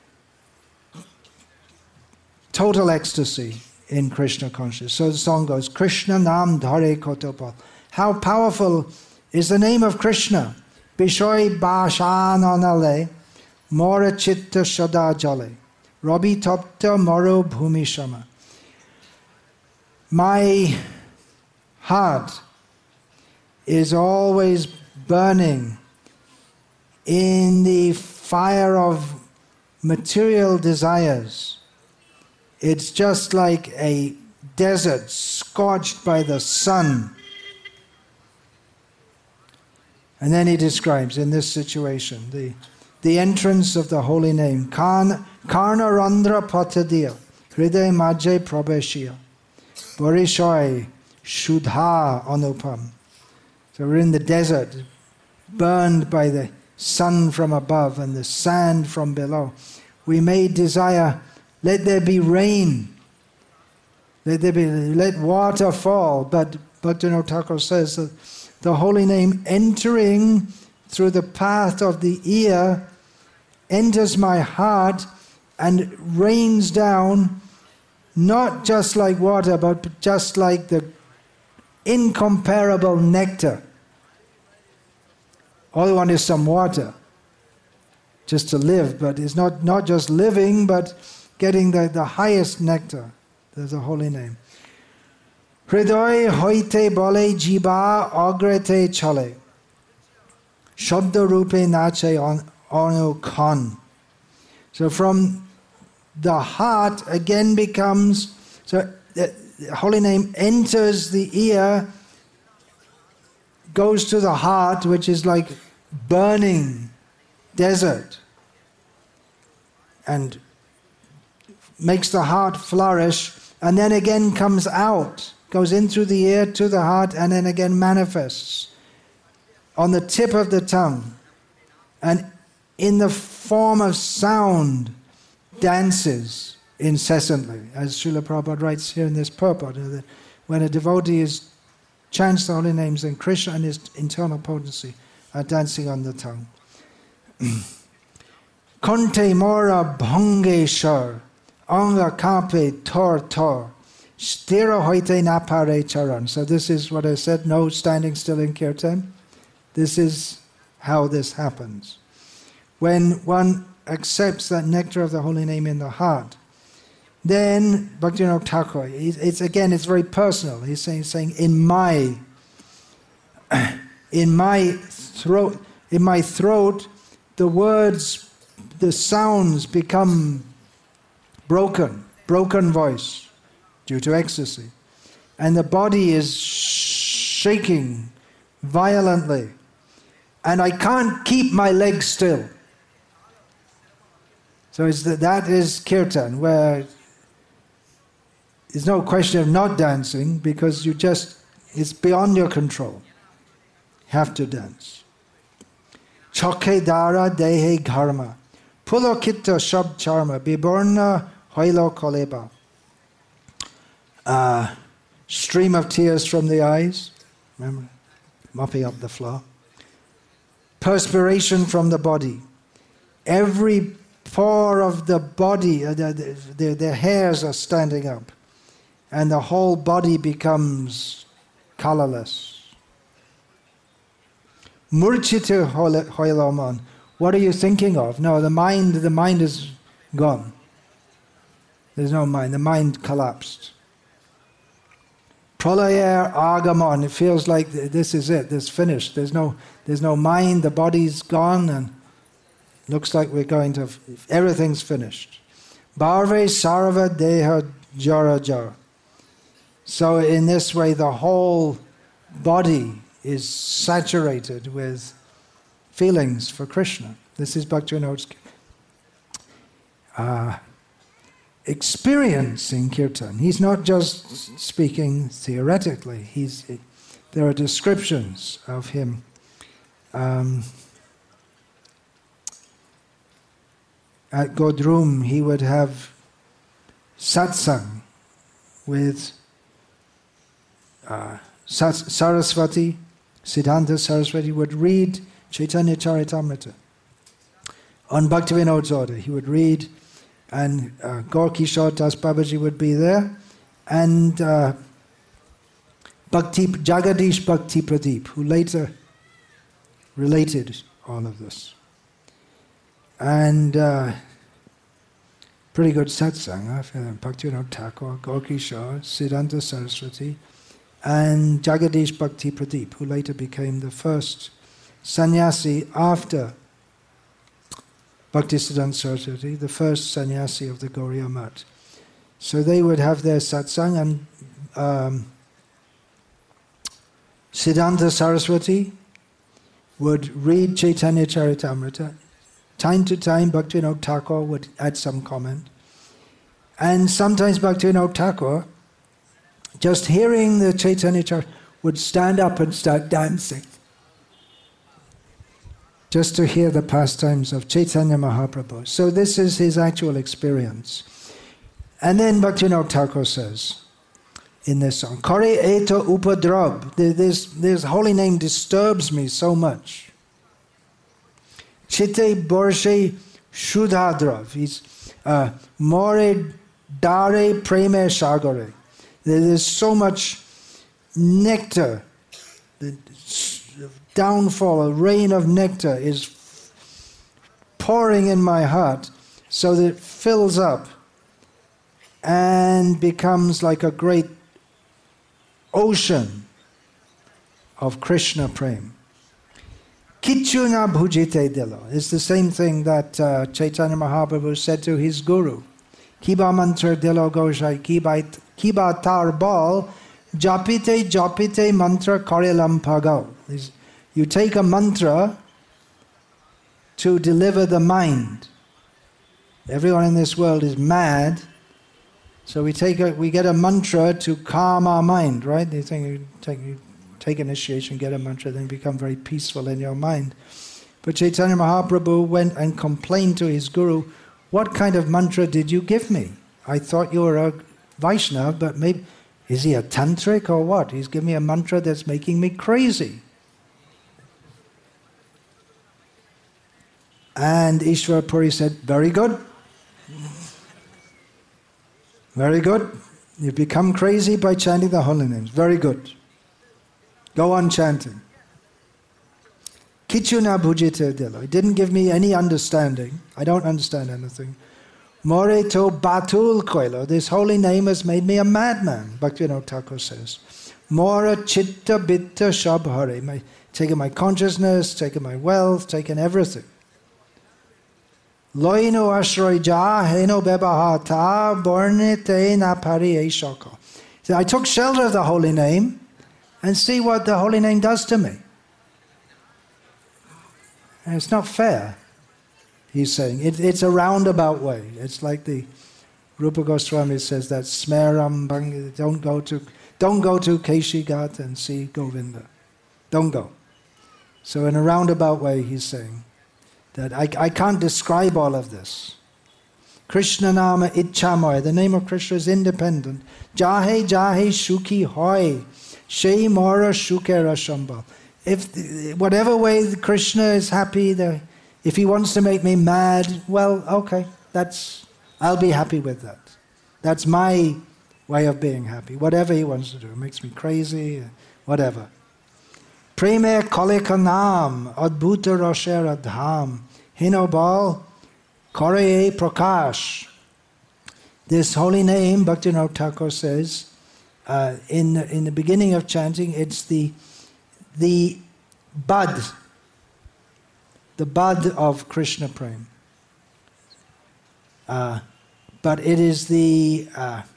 total ecstasy in Krishna consciousness. So the song goes, Krishna Nam Dhare Kotopal. How powerful is the name of Krishna? Bishoy Bashananale, Mora Chitta Shada Jale, Rabi Tapta Moro Bhumi Shama. My heart is always burning in the fire of material desires. It's just like a desert scorched by the sun. And then he describes in this situation the entrance of the holy name. Karna Randra Patadiya, Hriday Majay Prabheshya, Borishoy Shudha Anupam. So we're in the desert, burned by the sun from above and the sand from below. We may desire, let there be rain, let water fall. But Bhaktivinoda Thakur says that the holy name entering through the path of the ear enters my heart and rains down, not just like water, but just like the incomparable nectar. All I want is some water, just to live, but it's not just living, but getting the highest nectar. There's a holy name. Hridoy hoite bole jiba agrete chale, shabda rupe nache anu khan. So from the heart again becomes, so the holy name enters the ear, goes to the heart, which is like burning desert, and makes the heart flourish, and then again comes out goes in through the ear to the heart, and then again manifests on the tip of the tongue, and in the form of sound dances incessantly, as Srila Prabhupada writes here in this purport, that when a devotee chants the holy names, then Krishna and his internal potency are dancing on the tongue. Konte mora bhangeshar, anga kape tor tor, stira hoite napare charan. So this is what I said, no standing still in kirtan. This is how this happens. When one accepts that nectar of the holy name in the heart, then Bhaktivinoda Thakur, it's very personal. He's saying in my throat, the words, the sounds become broken voice due to ecstasy, and the body is shaking violently, and I can't keep my legs still. So that is kirtan, where there's no question of not dancing, because it's beyond your control. You have to dance. Choke dara dehe gharma, pulokitta shab charma, biborna hoilo koleba. Stream of tears from the eyes, remember, mopping up the floor. Perspiration from the body. Every pore of the body, the hairs are standing up, and the whole body becomes colorless. Murchita hoiloman. What are you thinking of? No, the mind is gone. There's no mind. The mind collapsed. Pralayer agamon. It feels like this is it. This is finished. There's no mind. The body's gone, and looks like we're going to. Everything's finished. Bharve sarva deha jara jara. So in this way, the whole body is saturated with feelings for Krishna. This is Bhaktivinoda's experience in kirtan. He's not just speaking theoretically. There are descriptions of him. At Godrum, he would have satsang with Saraswati. Siddhanta Saraswati would read Chaitanya Charitamrita. On Bhaktivinoda's order, he would read, and Gaur-Kishore Das Babaji would be there, and Jagadish Bhakti Pradeep, who later related all of this. And pretty good satsang, Bhaktivinoda Thakur, Gaur-Kishore, Siddhanta Saraswati, and Jagadish Bhakti Pradeep, who later became the first sannyasi after Bhaktisiddhanta Saraswati, the first sannyasi of the Gauriya Math. So they would have their satsang, and Siddhanta Saraswati would read Chaitanya Charitamrita. Time to time, Bhaktivinoda Thakur would add some comment. And sometimes Bhaktivinoda Thakur, just hearing the Chaitanya Charitamrita, would stand up and start dancing, just to hear the pastimes of Chaitanya Mahaprabhu. So this is his actual experience. And then Bhaktivinoda Thakur says in this song, Kare eto upadrab, this holy name disturbs me so much. Chitte borshe shudhadrav, he's more dare preme shagare. There's so much nectar, the downfall, a rain of nectar is pouring in my heart, so that it fills up and becomes like a great ocean of Krishna Prem. Kichuna bhujite dilo is the same thing that Chaitanya Mahaprabhu said to his guru. Kiba mantra dilo goshai, kiba tar bal, japite mantra karelam pagao. You take a mantra to deliver the mind. Everyone in this world is mad, So we get a mantra to calm our mind, right? You think you take initiation, get a mantra, then you become very peaceful in your mind. But Chaitanya Mahaprabhu went and complained to his guru, "What kind of mantra did you give me? I thought you were a Vaishnava, but maybe, is he a tantric or what? He's giving me a mantra that's making me crazy." And Ishwar Puri said, "Very good. Very good. You become crazy by chanting the holy names. Very good. Go on chanting." Kichuna bhujite dilo. It didn't give me any understanding. I don't understand anything. More to batul koilo. This holy name has made me a madman, Bhaktivinoda Thakur says. More chitta bitta shabhare. Taking my consciousness, taking my wealth, taking everything. Loino ashroy ja heno bebahata bornite napari eshoko. So I took shelter of the holy name and see what the holy name does to me. And it's not fair, he's saying. It's a roundabout way. It's like the Rupa Goswami says that smeram bang, don't go to Keshigat and see Govinda. Don't go. So in a roundabout way, he's saying that I can't describe all of this. Krishna nama ichchamoy. The name of Krishna is independent. Jahe jahe shuki hoy. Shei mora shukera shambal. If whatever way Krishna is happy, if he wants to make me mad, well, okay, I'll be happy with that. That's my way of being happy. Whatever he wants to do, it makes me crazy, whatever. Preme kolikanam adbhuta roshera dham hinobal koreye prakash. This holy name, Bhaktivinoda Thakur says, in the beginning of chanting, it's the bud of Krishna Prem. But it is the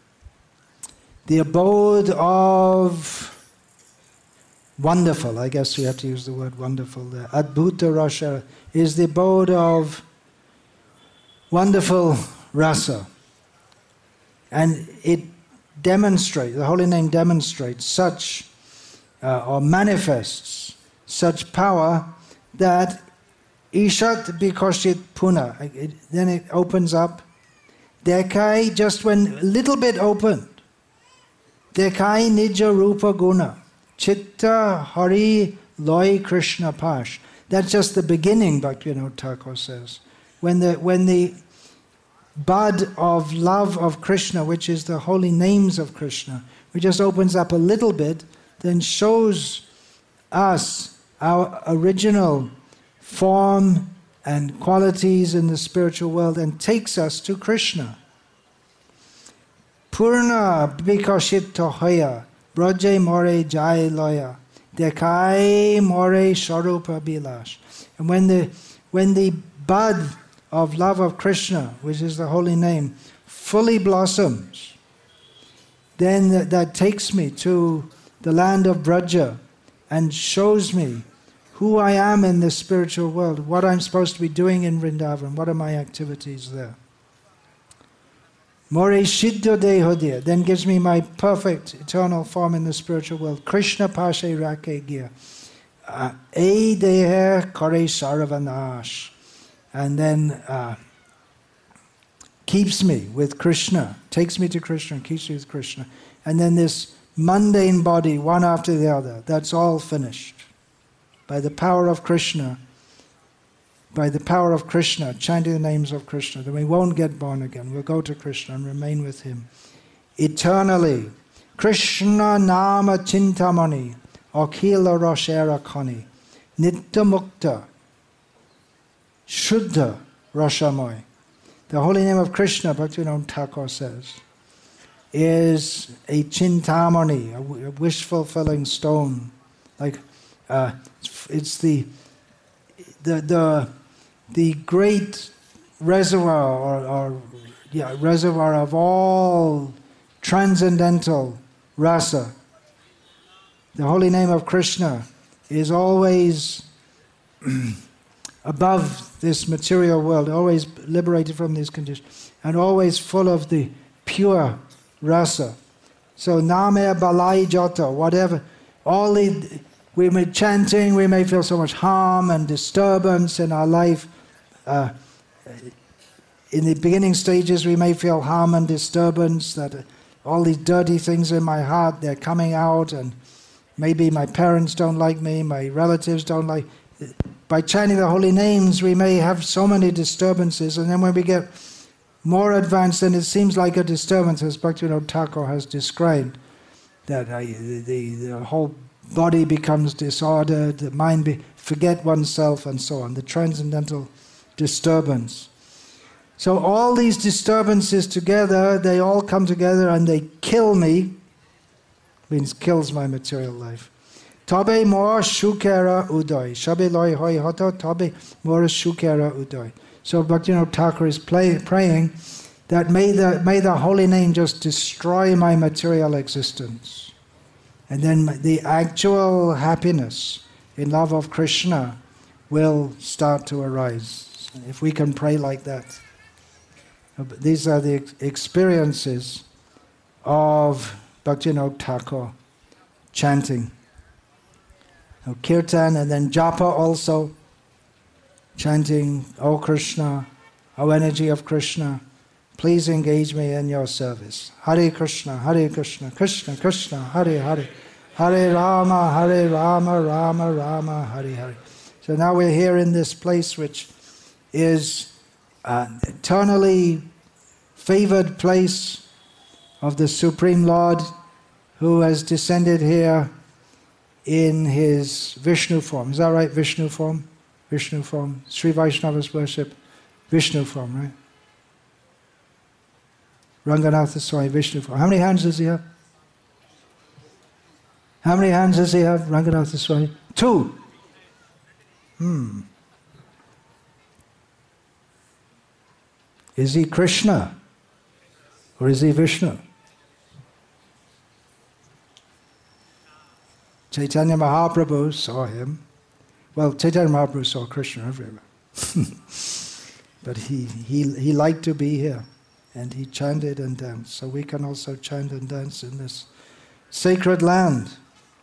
abode of wonderful. I guess we have to use the word wonderful there. Adbhuta Rasa is the abode of wonderful rasa. And it demonstrates, the holy name demonstrates such, or manifests such power that Ishat bikoshit puna, then it opens up. Dekai, just when a little bit opened. Dekai nija rupa guna. Chitta hari loy Krishna pash. That's just the beginning, Bhaktivinoda Thakur says. When the bud of love of Krishna, which is the holy names of Krishna, which just opens up a little bit, then shows us our original form and qualities in the spiritual world and takes us to Krishna. Purna bikoshit hoya, braje more jai loya, dekai more sharupa bilash. And when the bud of love of Krishna, which is the holy name, fully blossoms, then that takes me to the land of Braja and shows me who I am in this spiritual world, what I'm supposed to be doing in Vrindavan, what are my activities there. More Siddha Dehodya, then gives me my perfect eternal form in the spiritual world. Krishna Pashe Rake Gya. E Deha Kare Saravanash. And then keeps me with Krishna, takes me to Krishna, keeps me with Krishna. And then this mundane body, one after the other, that's all finished. By the power of Krishna, chanting the names of Krishna, then we won't get born again. We'll go to Krishna and remain with him eternally. Krishna nama chintamani, akhila roshera khani, nitya mukta, shuddha rashamoy. The holy name of Krishna, Bhaktivinoda Thakur says, is a chintamani, a wish-fulfilling stone. Like it's the great reservoir, or reservoir of all transcendental rasa. The holy name of Krishna is always above this material world, always liberated from these conditions, and always full of the pure rasa. So name balai jata, whatever. We may chanting, we may feel so much harm and disturbance in our life. In the beginning stages, we may feel harm and disturbance, that all these dirty things in my heart, they're coming out, and maybe my parents don't like me, my relatives don't like. By chanting the holy names, we may have so many disturbances, and then when we get more advanced, then it seems like a disturbance, as Bhaktivinoda Thakur has described, that the whole body becomes disordered, the mind forget oneself, and so on, the transcendental disturbance. So all these disturbances together, they all come together and they kill me, means kills my material life. Tabe mor shukera udoy. Shabe loy hoy hoto, tabe mor shukera udoy. So Bhaktivinoda Thakur is praying that may the holy name just destroy my material existence. And then the actual happiness in love of Krishna will start to arise. If we can pray like that. These are the experiences of Bhaktivinoda Thakur chanting. Now, kirtan and then japa also, chanting, O Krishna, O energy of Krishna, please engage me in your service. Hare Krishna, Krishna Krishna, Hare Hare, Hare Rama, Rama Rama, Hare Hare. So now we're here in this place which is eternally favored place of the Supreme Lord, who has descended here in his Vishnu form. Is that right? Vishnu form? Vishnu form. Sri Vaishnavas worship Vishnu form, right? Ranganatha Swami, Vishnu form. How many hands does he have? How many hands does he have, Ranganatha Swami? 2. Is he Krishna? Or is he Vishnu? Chaitanya Mahaprabhu saw him. Well, Chaitanya Mahaprabhu saw Krishna everywhere. But he liked to be here. And he chanted and danced. So we can also chant and dance in this sacred land.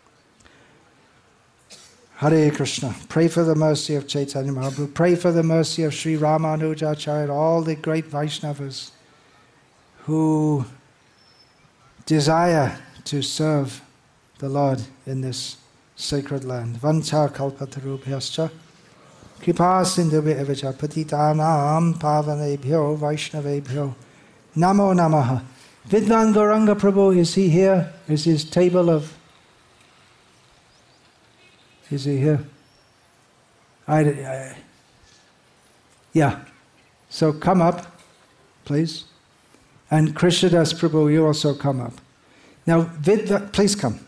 Hare Krishna. Pray for the mercy of Chaitanya Mahaprabhu. Pray for the mercy of Sri Ramanujacharya, all the great Vaishnavas who desire to serve the Lord in this sacred land. Vancha kalpatarubhyascha kripa sindhubhya evacha patitanam pavanebhyo vaishnavebhyo namo namaha. Vidwan Gauranga Prabhu, is he here? Is his table of... Is he here? Yeah. So come up, please. And Krishnadas Prabhu, you also come up. Now, please come.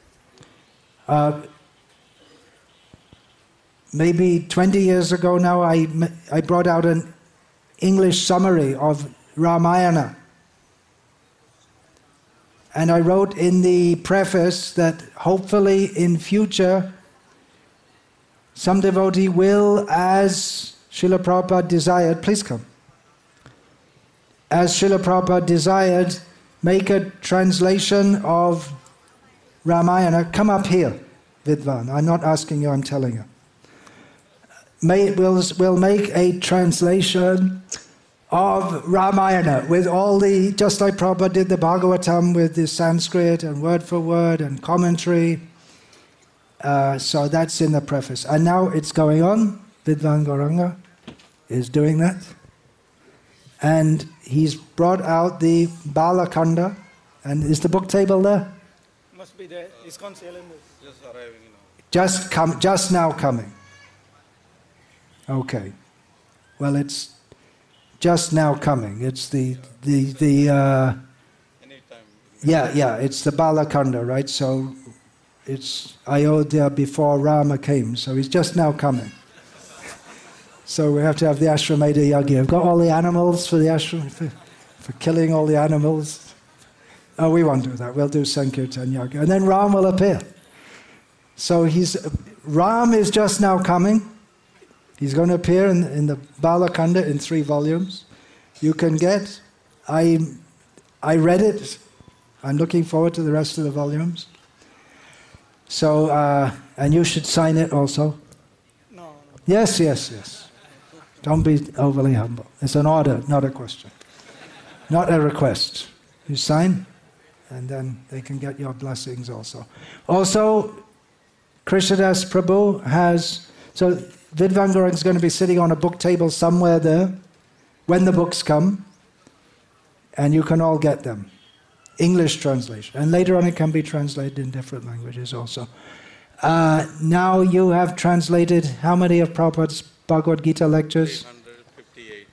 Maybe 20 years ago now, I brought out an English summary of Ramayana. And I wrote in the preface that hopefully in future, some devotee will, as Srila Prabhupada desired, please come, as Srila Prabhupada desired, make a translation of Ramayana. Come up here, Vidwan. I'm not asking you, I'm telling you. We'll make a translation of Ramayana with all the, just like Prabhupada did the Bhagavatam with the Sanskrit and word for word and commentary. So that's in the preface. And now it's going on. Vidwan Gauranga is doing that. And he's brought out the Balakanda. And is the book table there? Must be there. ISKCON Salem is just arriving now. Just now coming. Okay. Well, it's just now coming. It's the anytime. Yeah, it's the Balakanda, right? So it's Ayodhya before Rama came, so he's just now coming. So we have to have the Ashwamedha Yagya. I've got all the animals for the ashram, for killing all the animals. Oh, we won't do that. We'll do Sankirtan Yagya. And then Ram will appear. So Ram is just now coming. He's going to appear in the Balakanda in 3 volumes. You can get, I read it I'm looking forward to the rest of the volumes. So, and you should sign it also. No. Yes, yes, yes. Don't be overly humble. It's an order, not a question. Not a request. You sign, and then they can get your blessings also. Also, Krishnadas Prabhu has, so Vidwan Gurung is going to be sitting on a book table somewhere there when the books come, and you can all get them. English translation. And later on it can be translated in different languages also. Now you have translated how many of Prabhupada's Bhagavad Gita lectures? 358.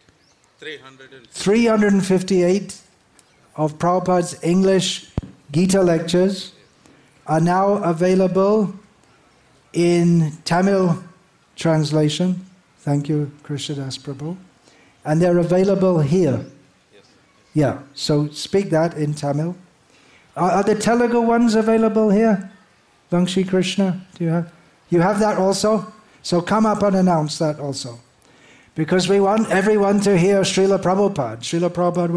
358 of Prabhupada's English Gita lectures are now available in Tamil translation. Thank you, Krishnadas Prabhu. And they're available here. Yeah, so speak that in Tamil. Are the Telugu ones available here? Vangshi Krishna, do you have? You have that also? So come up and announce that also. Because we want everyone to hear Srila Prabhupada. Srila Prabhupada,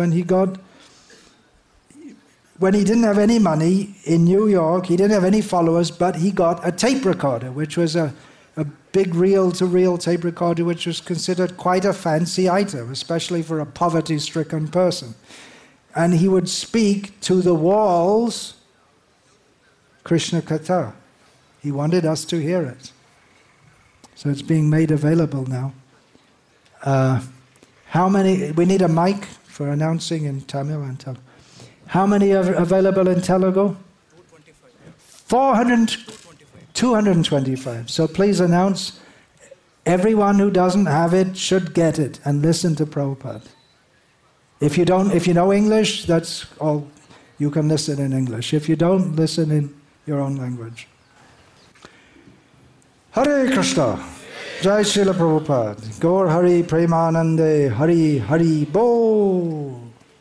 when he didn't have any money in New York, he didn't have any followers, but he got a tape recorder, which was a big reel-to-reel tape recorder, which was considered quite a fancy item, especially for a poverty-stricken person. And he would speak to the walls Krishna Katha. He wanted us to hear it. So it's being made available now. How many, we need a mic for announcing in Tamil and Telugu. How many are available in Telugu? 225. So please announce, everyone who doesn't have it should get it and listen to Prabhupada. If you know English, that's all, you can listen in English. If you don't, listen in your own language. Hare Krishna, Jai Srila Prabhupada, Gaur Hari Premanande, Hari Hari Bo.